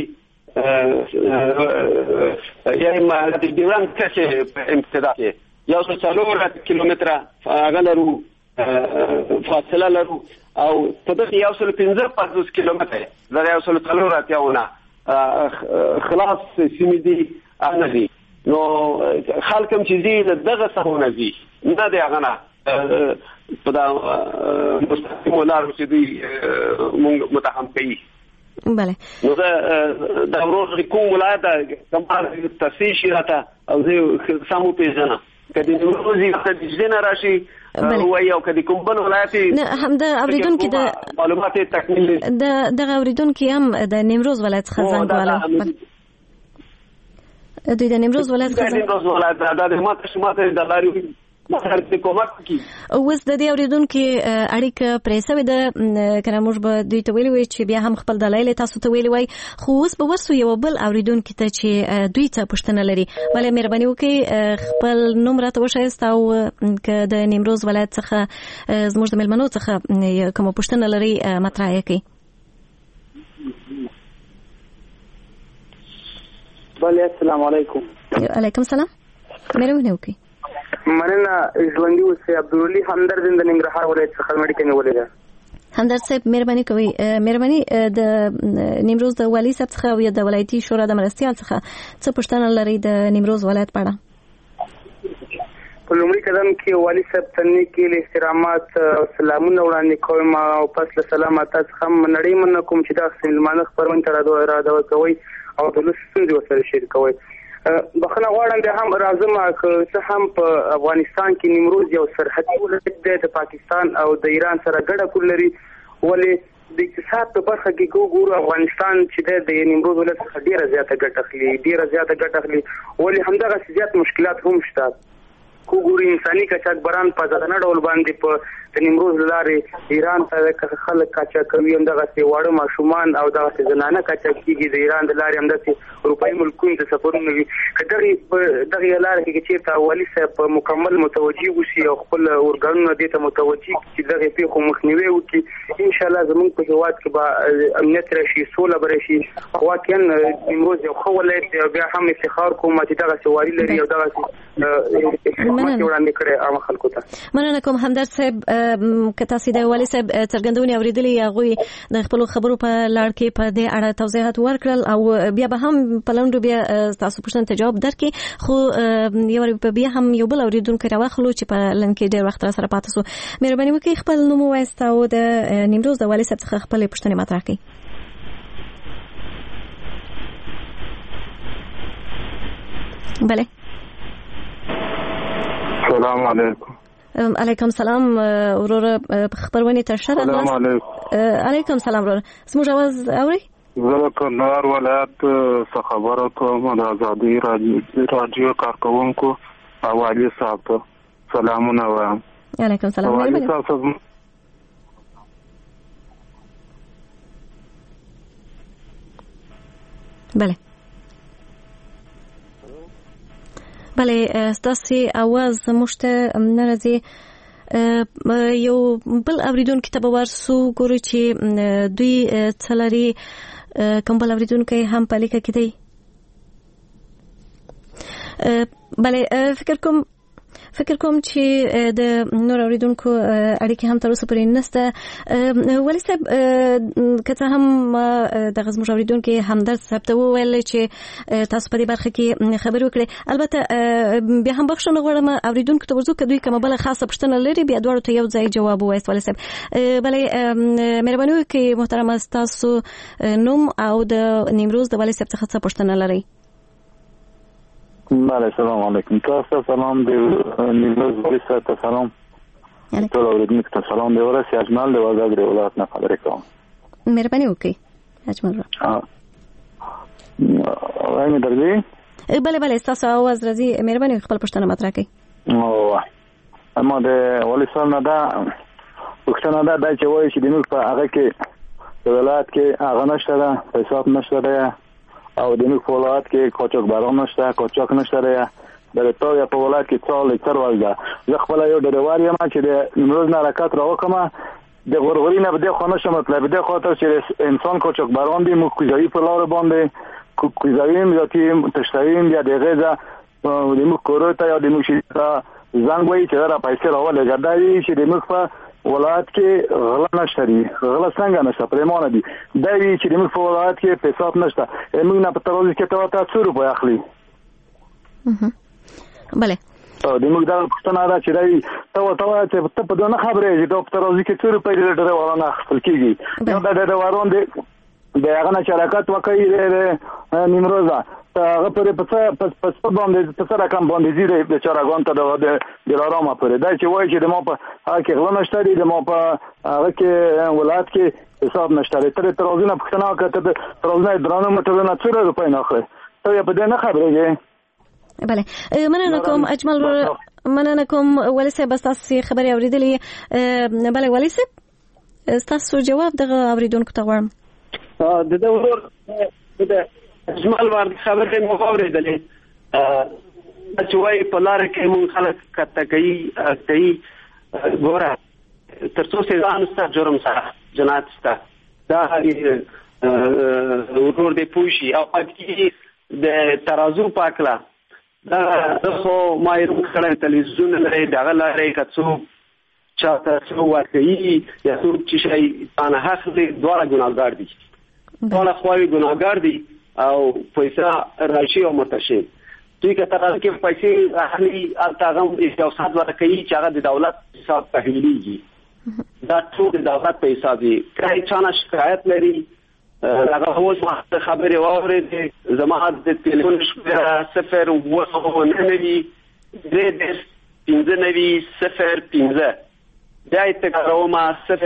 Speaker 3: یعنی ما د ډیورند کرښې په امتداد کې یو څلور کیلومتره هغه لرو فاصله لرو او په دغه یو څل 15 کیلومتره دا یو څل څلور اتیاونه خلاص سیمې دي هغه دي نو خلک هم چې دي دغه څهونه دي نه دی هغه نه په دا مستقیم ولر چې دوی متهم کوي
Speaker 2: بله
Speaker 3: نو دا ورور کوم ولایت کوم تاسیس راته او زه سمو پیژنم کدی نوروزی د جنه راشي وای او کدی کوم بل ولایت
Speaker 2: نه هم د اوریدونکو د
Speaker 3: معلومات تکمیل
Speaker 2: د اوریدونکو هم د نیمروز ولایت څخه زنګواله دوی د نیمروز ولایت څخه
Speaker 3: د نیمروز ولایت د ماته د لاري
Speaker 2: اوس د دې اوریدونکو اړیکه پرې سوې ده کنه موږ به دوی ته ویلي وي چې بیا هم خپل دلایل تاسو ته ویلي وای خو اوس به ورسو یو بل اوریدونکو ته چې دوی ته پوښتنه لري بلې مهرباني وکړئ خپل نوم راته وښایاست او که د نیمروز ولایت څخه زموږ د مېلمنو څخه کومه پوښتنه لري مطرح یې کړئ.
Speaker 7: بله السلام علیکم.
Speaker 2: علیکم السلام. مهرباني وکړئ.
Speaker 7: مننه ژوندي اوسئ. عبدالولي همدرد د ننګرهار ولایت څخه مړی کې نیولې ده.
Speaker 2: همدرد صاحب مهرباني کوئ مهرباني د نیمروز د والي صاحب څخه او د ولایتي شورا د مرستیال څخه څه پوښتنه لري د نیمروز ولایت په اړه؟
Speaker 7: په لومړي قدم کې والي صاحب ته نیکې احترامات او سلامونه وړاندې کوم او پس له سلامه تاسو هم نړۍ مننه کوم چې دا سلمانه خبرونه تر اراده کوي او د لوس ستونزې سره شریکوي. بخښنه غواړم بیا هم راځم چې هم په افغانستان کې نیمروز یو سرحدي ولایت دی د پاکستان او د ایران سره ګډه پول لري ولې د اقتصاد په برخه کې ګورو افغانستان چې د نیمروز ولایت څخه ډیره زیاته ګټه اخلي ولې همدغه زیات مشکلات هم شته. ګورو انساني قاچاقبران په ځانګړي ډول باندې په د نیمروز لارې ایران ته خلک قاچاق کوي همدغه واړه ماشومان او دغه زنانه قاچاق کیږي د ایران د لارې همدغه اروپایي ملکونو ته سفرونه وي دغه لارې کې چې والي صاحب مکمل متوجي وشي او خپل اورګانونه دې ته متوجي چې دغه پیښو مخنیوي وکړي ان شاء الله زموږ په هیواد کې به امنیت راشي سوله به راشي. واقعا نیمروز یو ښه ولایت دی بیا هم افتخار کوم چې دغه والي لري او دغه
Speaker 2: مننه کوم همدرد صاحب که تاسو د والي صاحب څرګندونې اوریدلې هغه د خپل خبرو په لړ کې په دې اړه توضیحات ورکړل او بیا به هم په لنډو بیا تاسو پوښتنې ته جواب درکړي خو یو بیا هم یو بل اوریدونکو راوخلو چې په لن کې ډېر وخت را سره پاتې سو. مهرباني وکړئ خپل نوم ووایاست او د نیمروز د والي صاحب څخه خپل پوښتنې مطرح کړئ. بله
Speaker 8: السلام علیکم.
Speaker 2: علیکم سلام ورور خبرونه ته شرف
Speaker 8: السلام علیکم.
Speaker 2: علیکم سلام ورور سمو جواز اوري
Speaker 8: زه کندهار ولایت څخه خبره کوم د ازادي رادیو کارکونکو والي صاحب ته سلامونه وایم.
Speaker 2: علیکم سلام.
Speaker 8: والي صاحب
Speaker 2: بله ستاسو आवाज مشته ناراضي یو بل اوریدونکو ته ورسو ګورو چې دوی څلري کوم بل اوریدونکو هم په لیکه کې دی. بله فکر کوم چې د نور اوریدونکو اړیکې هم تر اوسه پورې نشته. والي صاحب که څه هم د زموږ اوریدونکو همدرد صاحب ته وویل چې تاسو په دې برخه کې خبرې وکړئ البته بیا هم بخښنه غواړم اوریدونکو ته ورځو که دوی کومه بله خاصه پوښتنه لري بیا دواړو ته یو ځای جواب ووایست. والي صاحب بله مهرباني وکړئ محترمه ستاسو نوم او د نیمروز د والي صاحب څخه څه پوښتنه لرئ؟
Speaker 8: بله سلام علیکم. تاسو سلام دی نیمروز والي صاحب ته سلام. ټول اوریدونکو ته سلام دی. ورسې اجمل د وردګ ولایت نه خبرې کوم.
Speaker 2: مهرباني وکړئ اجمل را.
Speaker 8: وای مې درځي؟
Speaker 2: بله ستاسو आवाज راځي. مهرباني خپل پوښتنه مطرح کړئ.
Speaker 8: اما د والي صاحب نه دا پوښتنه ده چې وایي چې د موږ په هغه کې په ولایت کې هغه نشته ده حساب نشته ده او د موږ په ولایت کې قاچاقبران نشته قاچاق نشته ده د تاویا په ولایت کې څال تر ولدا زه خپل یو ډریور یم چې د نیمروز نه حرکت راوکم د غورغوري نه بده خانه شم مطلب د خاطر چې انسان قاچاقبران دي موږ کوزایي په لار باندې کوزاییم یا تیم تشتایم یا دغه ځا د موږ کوروته یا د موږ زنګ وایي چې را پیسې راولې ګرځي چې د موږ په ولایت کې غلا نشته دي غلا څنګه نشته پرېمانه دي دا وی چې د موږ په ولایت کې پیسې نشته موږ نه په ترازی کې ته 100 روپۍ اخلي.
Speaker 2: بله
Speaker 8: د موږ دا پښتنه ده چې دی ته په دغه خبره چې د ترازی کې 100 روپۍ د ډرایورانو اخیستل کیږي دا د ډرایورانو د هغه نه شراکت وکړي د نیمروز هغه پرې په باندې په سره کم باندې زیره د چراغان ته د دلارام پرې دا چې وایي چې د ما په هغه کې غلا نشته دي د ما په هغه کې ولایت کې حساب نشته دي تر ترازونه پښتنه کته ترازونه درانه مټرونه څوره روپۍ نه اخلي ته په دې نه خبرېږي
Speaker 2: بله مننه کوم اجمل مننه کوم ولی صاحب تاسو خبري اوریدلې بله ولی صاحب تاسو جواب دغه اوریدونکو ته غواړم
Speaker 3: د دولور د اجمل ورته خبرې مو اوریدلې چې وايي په لار کې مون خلک کته کوي ګوره تر څو ځان ستاسو جرم سره جنات ستاسو دا ورور دې پوښي او پکې د ترازو پاکلا دا خو ما یې کړه تلویزیون لري دا لري کڅو چاته څو ورکوي یا څو چې شي انا حقلی دواړه ګناهګار دي دواړه خواري ګناهګار دي او پیسې راشي او متشي دوی که تر کې پیسې اهلي التاغم استوسات ورکوي چې هغه د دولت حساب تحویلېږي دا ټول د دولت پیسې دي کله چې شکایت لري هغه اوس خبرې واورېدې زما د ټلیفون شمېره 0 دا تکراوما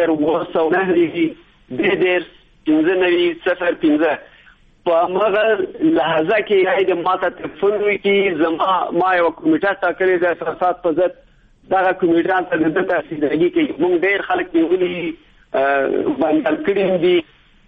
Speaker 3: 0 په مغه لحظه کې د ماته تلفون وکي زما ما یو کمیټه ټاکلې د اساسات په ضد دا کمیټه ته د تاسیسګي کې موږ ډېر خلک نیولې باندې کړي دي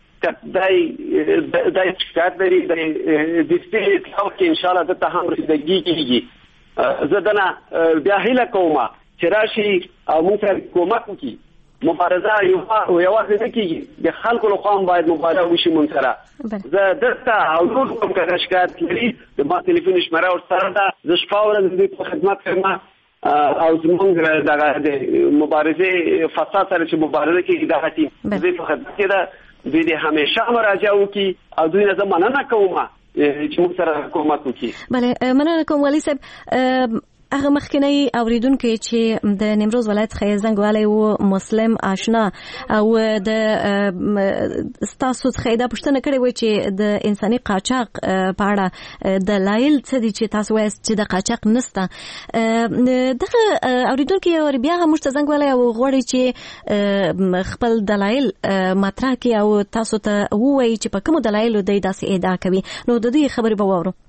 Speaker 3: دای شکایت لري د دې چې ان شاء الله د ته هم رسیدګي کیږي زدنه بیا هیله کومه چې راشي او موږ سره کومک وکړي مبارزه یو وخت نه کیږي د خلکو له خوا باید مبارزه وشي مونږ سره زه دلته او نور کوم کله شکایت لري د ما ټلیفون شمېره ورسره ده زه شپه ورځ د دې خدمت کوم او زمونږ د مبارزه فساد سره چې مبارزه کوي دا هتي د دې خدمت کې ده دوی همیشه مراجعه وکړي او دوی نه مننه کوم چې موږ سره کومک وکړي
Speaker 2: بله مننه کوم ولی صاحب هغه مخکنی اوریدونکو چې د نیمروز ولایت خیزنګ والی او مسلم آشنا او د ستاسو خیدا پښتنه کړي و چې د انساني قاچاق په اړه د لایل څه دي چې تاسو وایي چې د قاچاق نسته دغه اوریدونکو یو بیا هم مشتزنګ والی او غوړي چې خپل دلایل مطرح کړي او تاسو ته وایي چې په کوم دلایل دوی داسې ادعا کوي نو د دې خبرې به واورو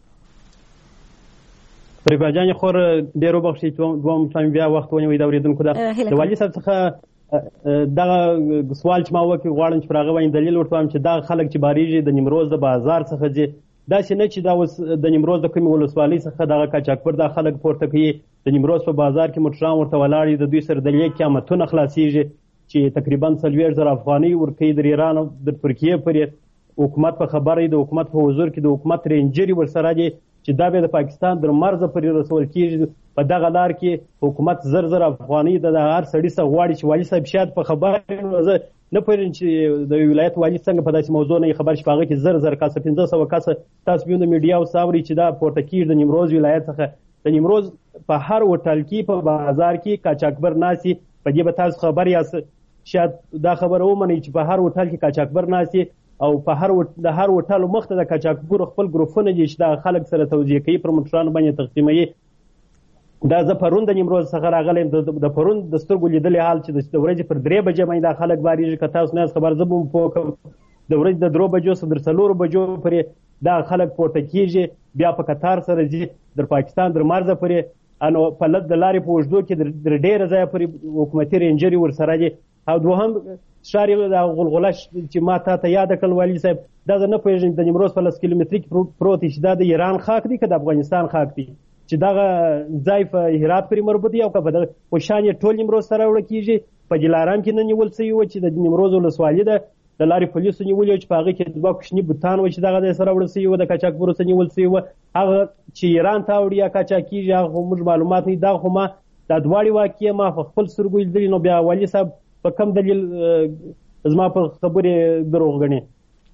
Speaker 6: پریباجان خور ډیرو بخښي دوم ټایم بیا وخت ونیوي دا اوریدونکو د والي صاحب څخه دغه سوال چې ما وکړ غواړم چې راغی وایي دلیل ورته وایم چې دا خلک چې باریږي د نیمروز د بازار څخه دي دا چې نه چې دا اوس د نیمروز د کومې ولسوالۍ څخه دغه قاچاقبر دا خلک پورته کوي د نیمروز په بازار کې موټران ورته ولاړ دي د دوی سره د لیک قیامتونه خلاصیږي چې تقریبا 40,000 افغانۍ ورکوي د ایران او د ترکیې پورې حکومت په خبره د حکومت په حضور کې د حکومت رینجري ورسره دي چې دا به د پاکستان در مرزه پرې رسول کیږي په دغه لار کې حکومت 0 افغانۍ د هر سړي څخه غواړي چې والي صاحب شاید په خبره نه پوهېږم چې د ولایت والي څنګه په داسې موضوع نه خبر شي په هغه کې 0 کسه 1500 کسه تاسو بیا د میډیا اوس اورئ چې دا پورته کیږي د نیمروز ولایت څخه د نیمروز په هر هوټل کې په بازار کې قاچاقبر ناسي په دې به تاسو خبر یاست شاید دا خبره ومنئ چې په هر هوټل کې قاچاقبر ناسي او په هر هوټل مخته د قاچاقبر خپل ګروپونه دي چې دا خلک سره توزیع کوي پر موټرانو باندې تقسیموي دا زه پرون د نیمروز څخه راغلی د پرون د سترګو لیدلې حال چې د ورځې پر 3 بجې باندې دا خلک باریږي که تاسو نه خبر زه به پوه کړم د ورځې د 3 بجو څخه تر 4 بجو پورې دا خلک پورته کیږي بیا په قطار سره ځي در پاکستان در مرزه پورې انو په لږ د لارې په اوږدو کې در ډېره ځایه پورې حکومتي رینجري ورسره دي او دوهم شاري د غلغله چې ما ته یاد کړل والي صاحب دا زه نه پوهېږم د نیمروز په 10 کیلومتري کې پروت چې دا د ایران خاک دی که د افغانستان خاک دی چې دغه ځای په هرات پورې مربوط دی او که په دغه پوشان یې ټول نیمروز سره وړه کېږي په دلارام کې نه نیول سوي وه چې د نیمروز ولسوالي ده د لارې پولیسو نیولي وه چې په هغه کې 2 کوچني بوتان وه چې دغه ځای سره وړل سوي وه د قاچاقبرو څخه نیول سوي وه هغه چې ایران ته وړي یا قاچاق کېږي هغه خو موږ معلومات نه دي دا خو ما دا دواړې واقعې ما په خپل سترګو لیدلي نو بیا والي صاحب په کوم دلیل زما په خبرې دروغ ګڼي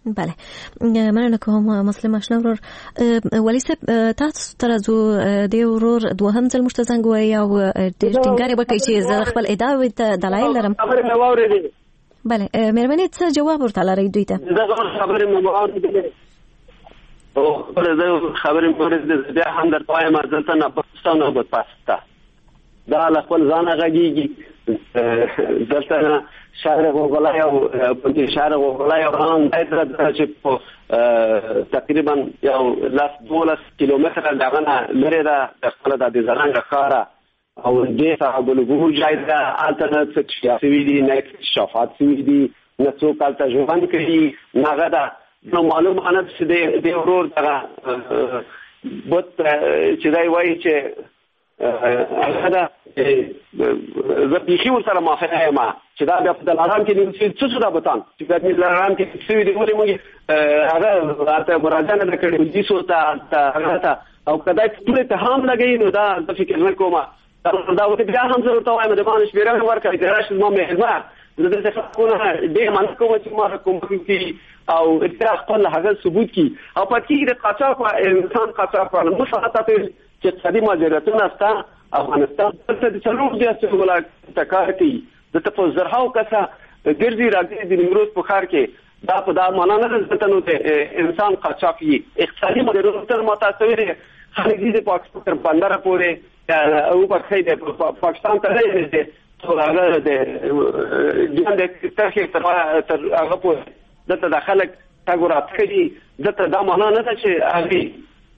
Speaker 2: بله مننه کوم مسلم آشنا ورور والي صاحب تاسو ته راځو د ورور دوهم ځل موږ ته زنګ ووایي او ټینګار یې وکړئ چې زه خپل ادعا ته دلایل لرم بله مهرباني څه جواب ورته لرئ دوی ته؟
Speaker 3: دا خبرې مې او زه خبرې مې بیا هم درته وایم دلته نه پاکستان او پاکستان دا له خپل ځانه غږیږي دلته شهر غوغلای او په شهر غوغلای او هم دایته چې په تقریبا یو 12 کیلومتره دغه نه لري دا خپل د زرنګ ښار او دې ته بلګو ځای دا الټرنیټ څه شي دي نه شفاعت دي نه څوک الته ژوند کوي نه دا نو معلومه نه چې د ورور دغه بوت چې دی وایي چې هغه زه بیخي ورسره موافقه یم چې دا بیا په دلارام کې څه دا بوتان چې بیا په دلارام کې څه دی ولې موږ هغه ته مراجعه نه کړې دي سو ته او کله ټول ته هم لګي نو دا د فکر نه کومه دا وته بیا هم زه ورته وایم د باندې شپږ ورکړي راشه مو مهربان زه د څه کومه دې من کوم چې ما کوم کې او اتراق خپل هغه ثبوت کی او پکې د قاچاق انسان قاچاق په مصالحه چې قدیم ماجراتونه استا افغانستان ته د څلور دې څه تکار کوي د ته زرهاو کسه ګرځي راځي د نیمروز په خار کې دا معنا نه ده نو انسان قاچاقي اقتصادي ماجراتونه متاسوي خلک دې پاکستان تر بندر پورې او په خې د پاکستان ته راځي ټول هغه د جنګ د تاریخ تر هغه پورې دته د خلک تاګورات کوي دته دا معنا نه ده چې هغه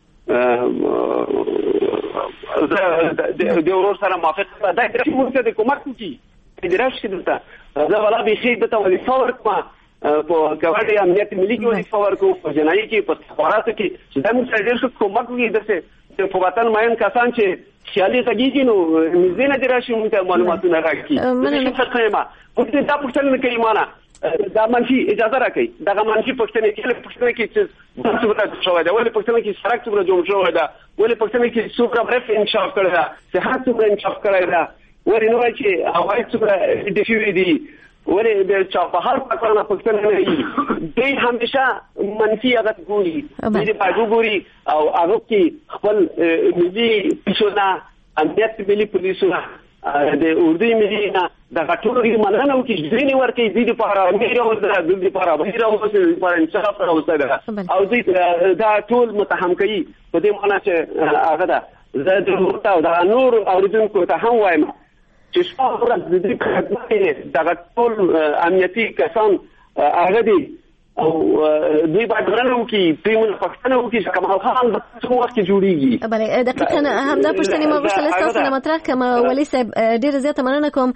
Speaker 3: د ورور سره موافق ده چې موږ د کومک کوي د راشي دته دا ولا به شي دته ولې فور کوه په کوړې امنیت ملي کې ولې فور کوه په جنایي کې په استخباراتو کې چې دا موږ سره ډېر کومک کوي دته په وطن ماین کسان چې خیالي غږیږي نو مزینه د راشي موږ معلوماتونه راکړي مننه څه کوم دا پوښتنه کوي معنا دا منفي اجازه راکړي دا منفي پوښتنه کې چې څه وکړه شو دا ولې پوښتنه کې سرک څومره جوړ شو دا ولې پوښتنه کې څومره برف انشاف کړی دا صحت څومره انشاف کړی دا ولې نو چې هواي څومره ډیفیو دي ولې د چاپهار په کارونه پوښتنه نه وي دې همیشه منفي هغه ګوري دې باندې ګوري او هغه کې خپل ملي پښونه امنیت ملي پولیسونه د اردوی مدینه د غټوري مننه او کې ځینې ورکې دې لپاره امیر او د دې لپاره بهیر او د لپاره انصاف راوځي او دې دا ټول متهم کوي په دې معنی چې هغه دا زه د ورته او د نور اوریدونکو ته هم وایم چې شپه ورځ دې خدمت د ټول امنیتي کسان هغه دي او دوی باید غرنو کې پیمون پښتنو کې چې کمال خان د څو وخت جوړیږي
Speaker 2: بله دقیقاً همدا پوښتنه ما غوښتل تاسو نه مطرح کوم ولي صاحب ډیر زیاته مننه کوم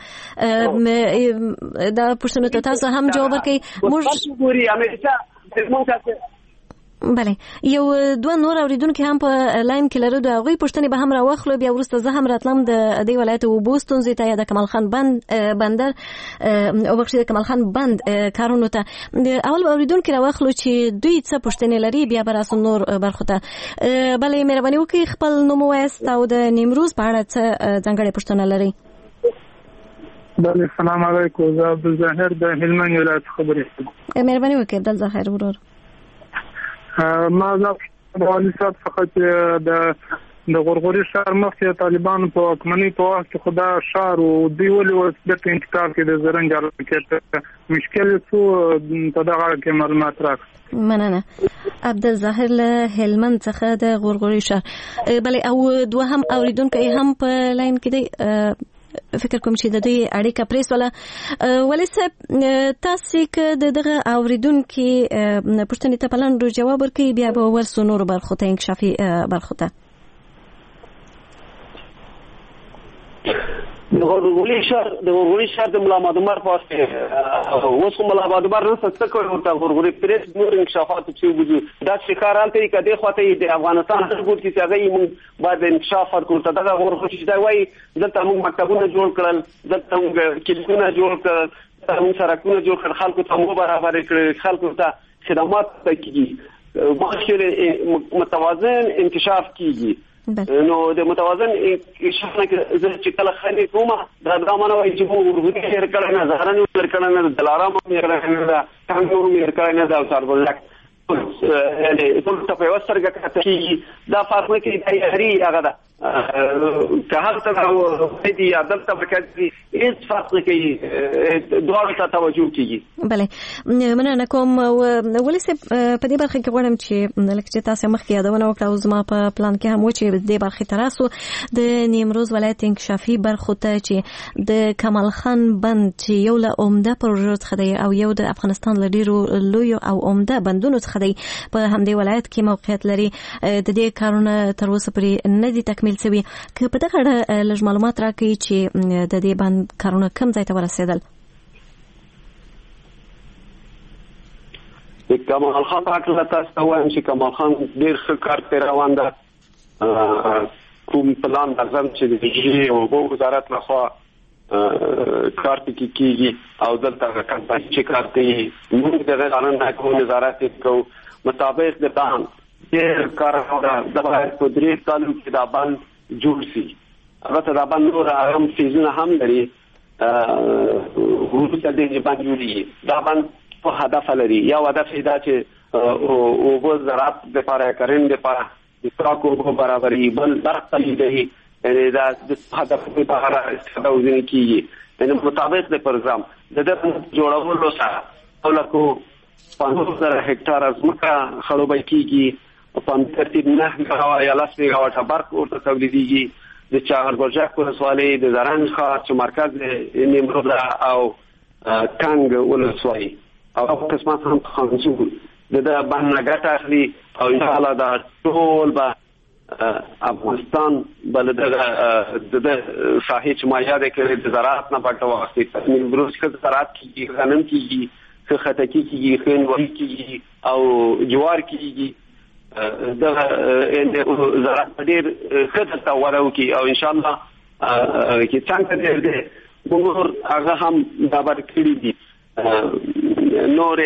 Speaker 2: دا پوښتنه ته تاسو هم جواب ورکړئ
Speaker 3: موږ ګوري امریکا موږ
Speaker 2: بله یو دوه نور اوریدونکو هم په لاین کې لرو د هغوی پوښتنې به هم راوخلو بیا وروسته زه هم راتلم د دې ولایت اوبو ستونزې ته یا د کمال خان بندر او بخښئ د کمال خان بند کارونو ته اول به اوریدونکي راوخلو چې دوی څه پوښتنې لري بیا به راسو نور برخو ته بله مهرباني وکړئ خپل نوم ووایاست او د نیمروز په اړه څه ځانګړې پوښتنه لرئ
Speaker 9: بله السلام علیکم زه عبدالظاهر د هلمند ولایت خبرې
Speaker 2: مهرباني وکړئ عبدالظاهر ورور
Speaker 9: ما د والي صاحب څخه چې د غورغوري ښار مخکې طالبانو په واکمنۍ په وخت کې خو دا ښار و دوی ولې اوس بیرته انتقال کړي د زرنج حرکت مشکل څه په دغه اړه کې معلومات راکړئ
Speaker 2: مننه عبدالظاهر له هلمند څخه د غورغوري ښار بله او دوهم اوریدونکی هم په لاین کې دی فکر کوم چې د دوی اړیکه پریس ولې صاحب تاسو که دغه اوریدونکي پوښتنې ته په لاندې جواب ورکړئ بیا به ورسو نورو برخو ته انکشافي برخو ته
Speaker 3: د غورغوري ښار د ملا مادمر پاسه اوس ملا مادمر نه څه کوي ورته غورغوري پریس نور انکشافات چې وجود دا شکار حالت کده خواته د افغانستان د ګوت کې هغه موږ بعد انکشاف ورکړو دغه غورغوري دا وایي دلته موږ مکتبونه جوړ کړل دلته موږ کلیونه جوړ کړل موږ سړکونه جوړ کړل خلکو ته موږ برابر کړل خلکو ته خدمات کیږي مخکې متوازن انکشاف کیږي نو د متوازن انکشاف نه چې کله خلک کومه دا معنی وایي چې موږ ورغلي هر کله نه زهرانه ور کړنه د دلارام مې کړنه دا څنګه مې کړنه دا څار بلک یعنی ټول ته په وسرګه کته دا فرق نه کوي دا هري هغه ده که هر څه دې عدالت ته وکړي هیڅ فرق نه کوي دوه ته توجه کیږي.
Speaker 2: بله مننه کوم ولې په دې برخه کې غواړم چې لکه چې تاسو مخکې یادونه وکړه او زما په پلان کې هم و چې دې برخه تراسو د نیمروز ولایت انکشافي برخه ته چې د کمال خان بند چې یو له عمده پروژو څخه دی او یو د افغانستان له ډیرو لوی او عمده بندونو څخه دی په همدې ولایت کې موقعیت لري د دې کارونه تر اوسه پورې نه دي تکمیل شوي. که په دغه اړه لږ معلومات راکړئ چې د دې بند کارونه کوم ځای ته ورسېدل؟
Speaker 3: کمال خان پاکله تاسو ته وایم چې کمال خان ډېر ښه کار پرې روان ده. کوم پلان نظم چې د بجلی او اوبو وزارت لخوا کار پکې کیږي او دلته کمپنۍ چې کار کوي موږ د قانون حکومت نظارت کوو مطابق د قانون ډېر کار ده. د باید په 3 کالو کې دا بند جوړ شي. البته دا بند نور هم فیزونه هم لري وروسته د بند جوړیږي. دا بند په هدف لري یو هدف دا چې اوبو زراعت لپاره کرنې لپاره د پراکو اوبو برابري بل برخه دی یعنی دا د هدف لپاره استفاده وزنی کیږي. یعنی مطابق د پروګرام د دې جوړولو سره ولکو 5000 هکتار ځمکه خړوبای کیږي په ترتیب نه غوا یا لاس میگاواټه برق ورته تولیديږي. د چاغربرجک ولسوالۍ د زرنج ښار چې مرکز نیمروز او کانګ ولسوالۍ او قسمت هم خانزور د باندې ګټه اخلي او ان شاء الله دا ټول به افغانستان بل د ساحې چې ما یاد کړې د زراعت نه پټه واخلي. نیمروز کې زراعت کیږي غنم کیږي خټکی کیږي خنوي کیږي او جوار کیږي. دا زراعت ډېر ښه تطور کوي او ان شاء الله کې څنګه دې موږ هغه هم برابر کړی دي نورې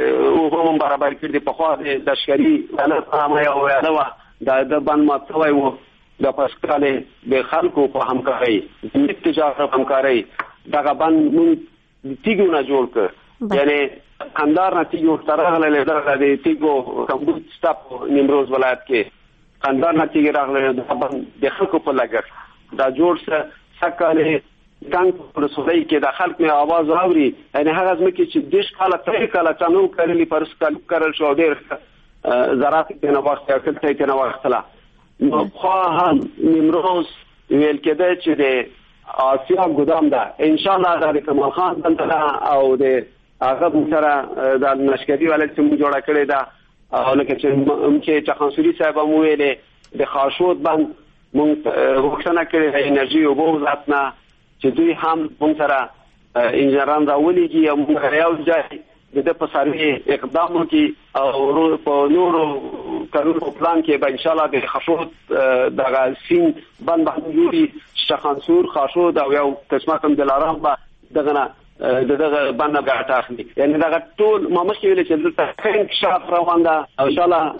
Speaker 3: هم برابر کړی دي. په خوا د شکري انا سامه او یادوا د بند ماتوي وو د پسکاله د خلکو په همکاري د تجارت همکاري دا بند مون تیګو نه جوړ کړ. یعنی قندار نه تیګو ترغله د تیګو کمبود سټاپ نیمروز ولایت کې قندار نه تیګ راغله د خلکو په لګښت دا جوړ سکاله څنګه په رسولۍ کې د خلک می आवाज اوري. یعنی هغه ځمکه چې دیش کاله تر کاله چانو کړلی پرس کارل شو ډېر زراعت کې نه وخت اکل ته نه وختلا نو خو هم نیمروز ویل کېده چې د آسیا ګدام ده ان شاء الله د کمال خان بندره او د هغه سره د نشکري ولایت چې موږ جوړه کړې ده او لکه چې چخانسوري صاحب مو ویلې د خاشود بند موږ وښنه کړې د انرژي او وزارت نه چې دوی هم موږ سره انجنیران راولېږي او موږ یو ځای د په سروي اقدام وکړي او په نورو کارونو پلان کې به ان شاء الله د خاشود د سین بند باندې جوړي شخانسور خاشود او یو قسمت هم دلارام به دغه باندې ګټه اخلي. یعنی دا ټول ما مخکې ویل چې دلته انکشاف روان ده او ان شاء الله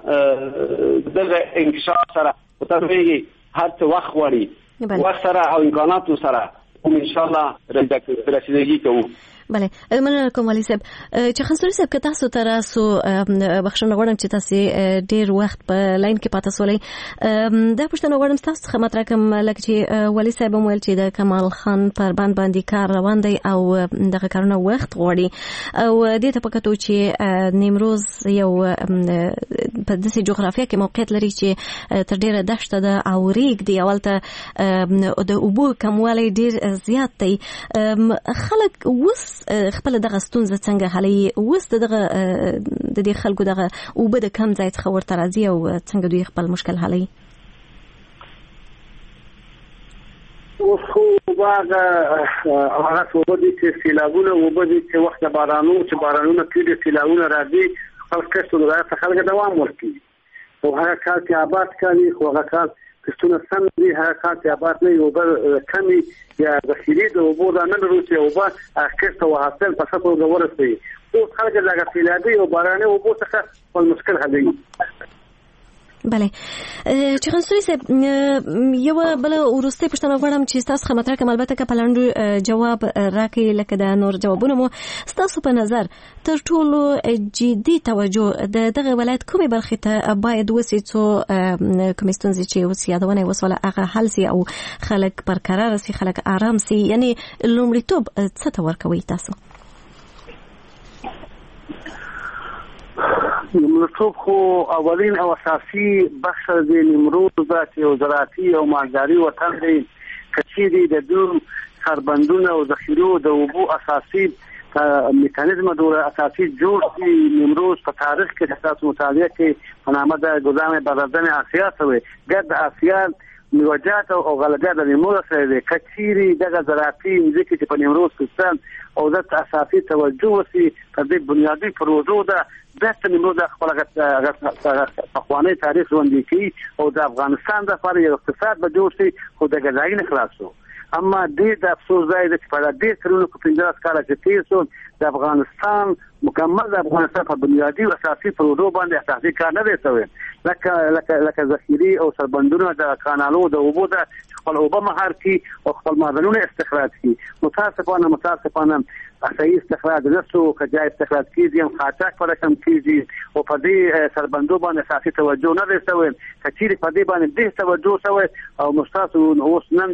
Speaker 3: دغه انکشاف سره ترغیږي هر څه وخت غواړي وخت سره او امکاناتو سره ان شاء الله رسیدګي کوو.
Speaker 2: بله مننه کوم علي صاحب چې خنصوري صاحب که تاسو تراسو بخښنه غواړم چې تاسو ډیر وخت په لاین کې پاتې سولئ. دا پوښتنه غواړم تاسو څخه مطرح کوم لکه چې علي صاحب ویل چې د کمال خان پر باندې کار روان دی او دغه کارونه وخت غواړي او دې ته پکاتو چې نیمروز یو په داسې جغرافیه کې موقعیت لري چې تر ډیره دښته ده او ریګ دی اولته د اوبو کموالی ډیر زیات دی. خلک وس خپل دغه ستونزه څنګه حلوي اوس دغه د دې خلکو دغه اوبه د کم ځای څخه ورته راځي او څنګه دوی خپل مشکل حلوي؟
Speaker 4: اوس خو هغه اوبه دي چې سیلابونه اوبه دي چې وخت بارانونه کېږي سیلابونه راځي خلک څه خلک دوام ورکوي او هغه کار چې آباد کوي خو هغه کار کستونه سم دي هغه کار چې آباد نه یو بل کمی یا ذخیره د اوبو د نن وروسته اوبه اخیسته او حاصل په څه توګه ورسوي او خلک لږه سیلابي او باراني اوبو څخه خپل مشکل حلوي.
Speaker 2: بله چغنسوی صاحب یو بل ورسته پښتنه غواړم چې تاسو خمتره کوم البته که پلاندو جواب راکړي لکه د نور جوابونه مو تاسو په نظر تر ټولو جدي توجه دغه ولایت کومه برخه ته باید وسی څو کوم ستونزې چې اوس یادونه وسوله هغه حل سي او خلک برقرار سي خلک آرام سي یعنی لومړیتوب څه ته ورکوي تاسو
Speaker 4: لومړیتوب خو اولین او اساسي بخش د نیمروز چې زراعتي او مالداري وطن دی کچېری د دوه سربندونه او ذخیرو د اوبو اساسي میکانیزم دوره اساسي جوړ شي نیمروز په تاریخ کې د تاسو مطالعه کې په نامه د ګودام بلدن آسیا سوی ګرد آسیا میوجات او غلګر د نیمروز سره د کچېری د زراعتي ځکه چې په نیمروز کې او د اساسي توجه وسی په دې بنیادی پروژو د نیمروز خپل غوښتنې تاریخ ژوندۍ کوي او د افغانستان د لپاره یو اقتصاد به جوړ شي خو د غذایی نه خلاصو اما د افسوس ځای د په دې سرونو په 15 کال کې تیسو د افغانستان مکمل د افغانستان په بنیادی او اساسي پروژو باندې اساسي کار نه دی شوی لکه ذخیرې او سربندونه د کانالو د اوبو د خپل اوبه مهار کی او خپل معدنونه استخراج کی متاسفانه صحیح استخراج نشو کجا استخراج کیږي هم خاطر پر کم کیږي او په دې سربندو باندې اساسي توجه نه دی شوی کچېری په دې باندې د توجه شوی او مستاسو اوس نن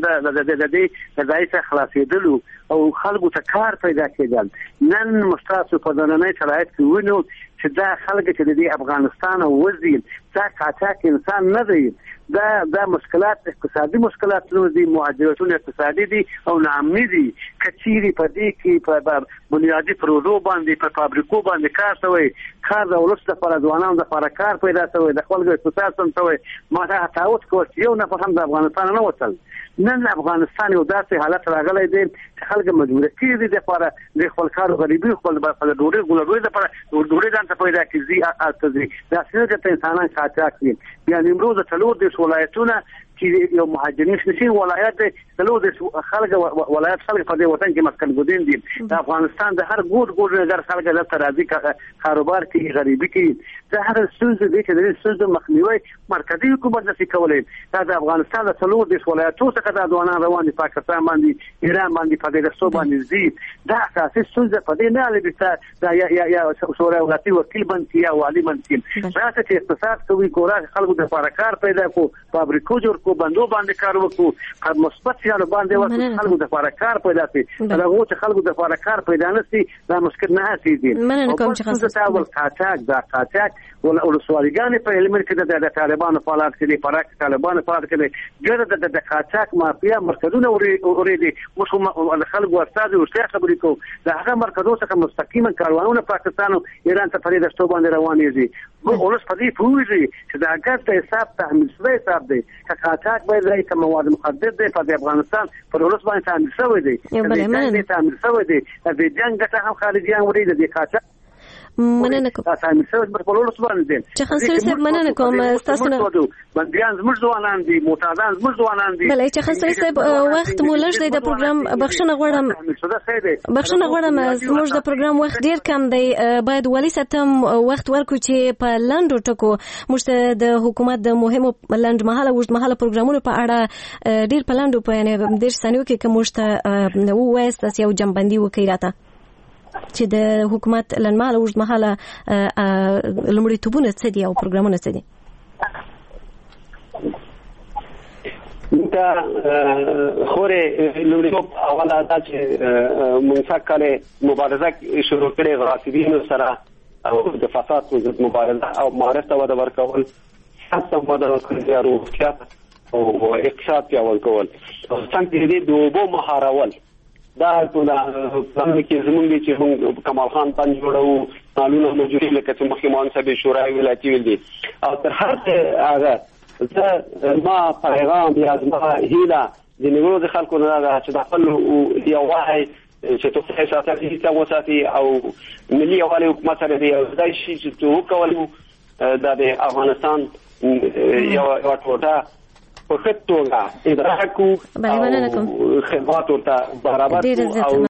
Speaker 4: د دایته خلاصېدلو او خلکو ته کار پیدا کېدل نن مستاسو په دننۍ شرایط کې ونیو چې دا خلک چې د افغانستان او وزیر دا کاټاک انسان نه دی دا مشکلات اقتصادي مشکلات دي مهاجرتونه اقتصادي دي او ناامني دي کچېری په دې کې په بنیادی پروژو باندې په فابریکو باندې کار شوی کار د ولس لپاره ځوانانو لپاره کار پیدا شوی د خپل اقتصاد سم شوی ما ته تاوت کوي یو نه په هم د افغانستان نه وصل نن افغانستان یو داسې حالت راغلی دی چې خلک مجبور کیږي د لپاره د خپل کار غریبي خپل په ډوړې ګولړوي لپاره ډوړې ځان ته پیدا کیږي ارتزي دا څنګه ته انسانان خاطر کوي یعنی امروز څلور د ولایتونه چې یو مهاجرین شي ولایت څلور د خلک ولایت خلک په دې وطن کې مسکن ګودین دي د افغانستان د هر ګوټ نظر خلک د ترازی کاروبار کې غریبي کې د هر څه د دې د څه مخنیوي مرکزی حکومت نشي کولای د افغانستان د څلور د ولایتونو څخه د ځوانان روان دي پاکستان باندې ایران باندې په دې څو باندې دي دا اساسي څه په دې نه لري یا شورای ولایتي وکیل باندې یا والی باندې راځي چې اقتصاد کوي کورا خلکو د لپاره کار پیدا کو فابریکو جوړ کو بندو باندې کار وکړو په مثبت چارو باندې ورته خلکو د لپاره کار پیدا شي دا هغه چې خلکو د لپاره کار پیدا نشي دا مشکل نه هسي
Speaker 2: مننه کوم چې
Speaker 4: خاصه تاول قاچاق ول سوالګان په علم کې د طالبانو فعالیت کې پراک طالبانو فعالیت کې ګرځي د قاچاق مافیا مرکزونه اوريدي مش خلکو استاد او شیخ خبرې کو دا هغه مرکزونه څخه مستقیما کاروانونه پاکستان او ایران ته پرې د شتو باندې روانېږي ولس په دې پوهیږي چې دا ګټه حساب تحمیل شوی حساب دی قاچاق باید راځي کوم مواد مخدر دی په افغانستان پر ولس باندې تحمیل شوی دی د تحمیل شوی دی د جنگ ګټه هم خارجيان وړي د قاچاق
Speaker 2: مننه کوم چې خنسوي صاحب مننه کوم تاسو نه
Speaker 4: بنديان زموږ ځوانان دي معتادان زموږ ځوانان دي
Speaker 2: بلې چې خنسوي صاحب وخت مو لږ دی د پروګرام بخښنه غواړم زموږ د پروګرام وخت ډیر کم دی باید ولې ستم وخت ورکو چې په لاندو ټکو موږ د حکومت د مهمو لاند مهاله وژد مهاله پروګرامونو په اړه ډیر په لاندو په یعنی ډیر سنیو کې موږ ته وایست یو جنبندي وکړی راته چې د حکومت لنماله وژد مهاله لومړیتوبونه څه دي او پروګرامونه څه دي
Speaker 3: دا خوري لومړیتوب اوله دا چې موږ کله مبارزه شروع کړې غاصبینو سره او د فساد ضد مبارزه او معرفت او د ورکول سم ودا کړی روغتیا او اقتصاد پیاوړی کول څنګه دې د اوبو مهارول دا ټول پلان کې زمونږ چې موږ کمال خان پنځ جوړو قانون مجری لکه چې مخکمان صاحب شورای ولایتي ویل دي او تر هر څه هغه ما پیغام یا ما هیله د نیمروز خلکو نه راغله چې د خپل یو وای چې توسعه ساتي چې وساتي او ملي یوالي حکومت سره دی دا شي چې تو کولو د افغانستان یو ټوټه په خطوګه ادراکو خدمات ورته برابر او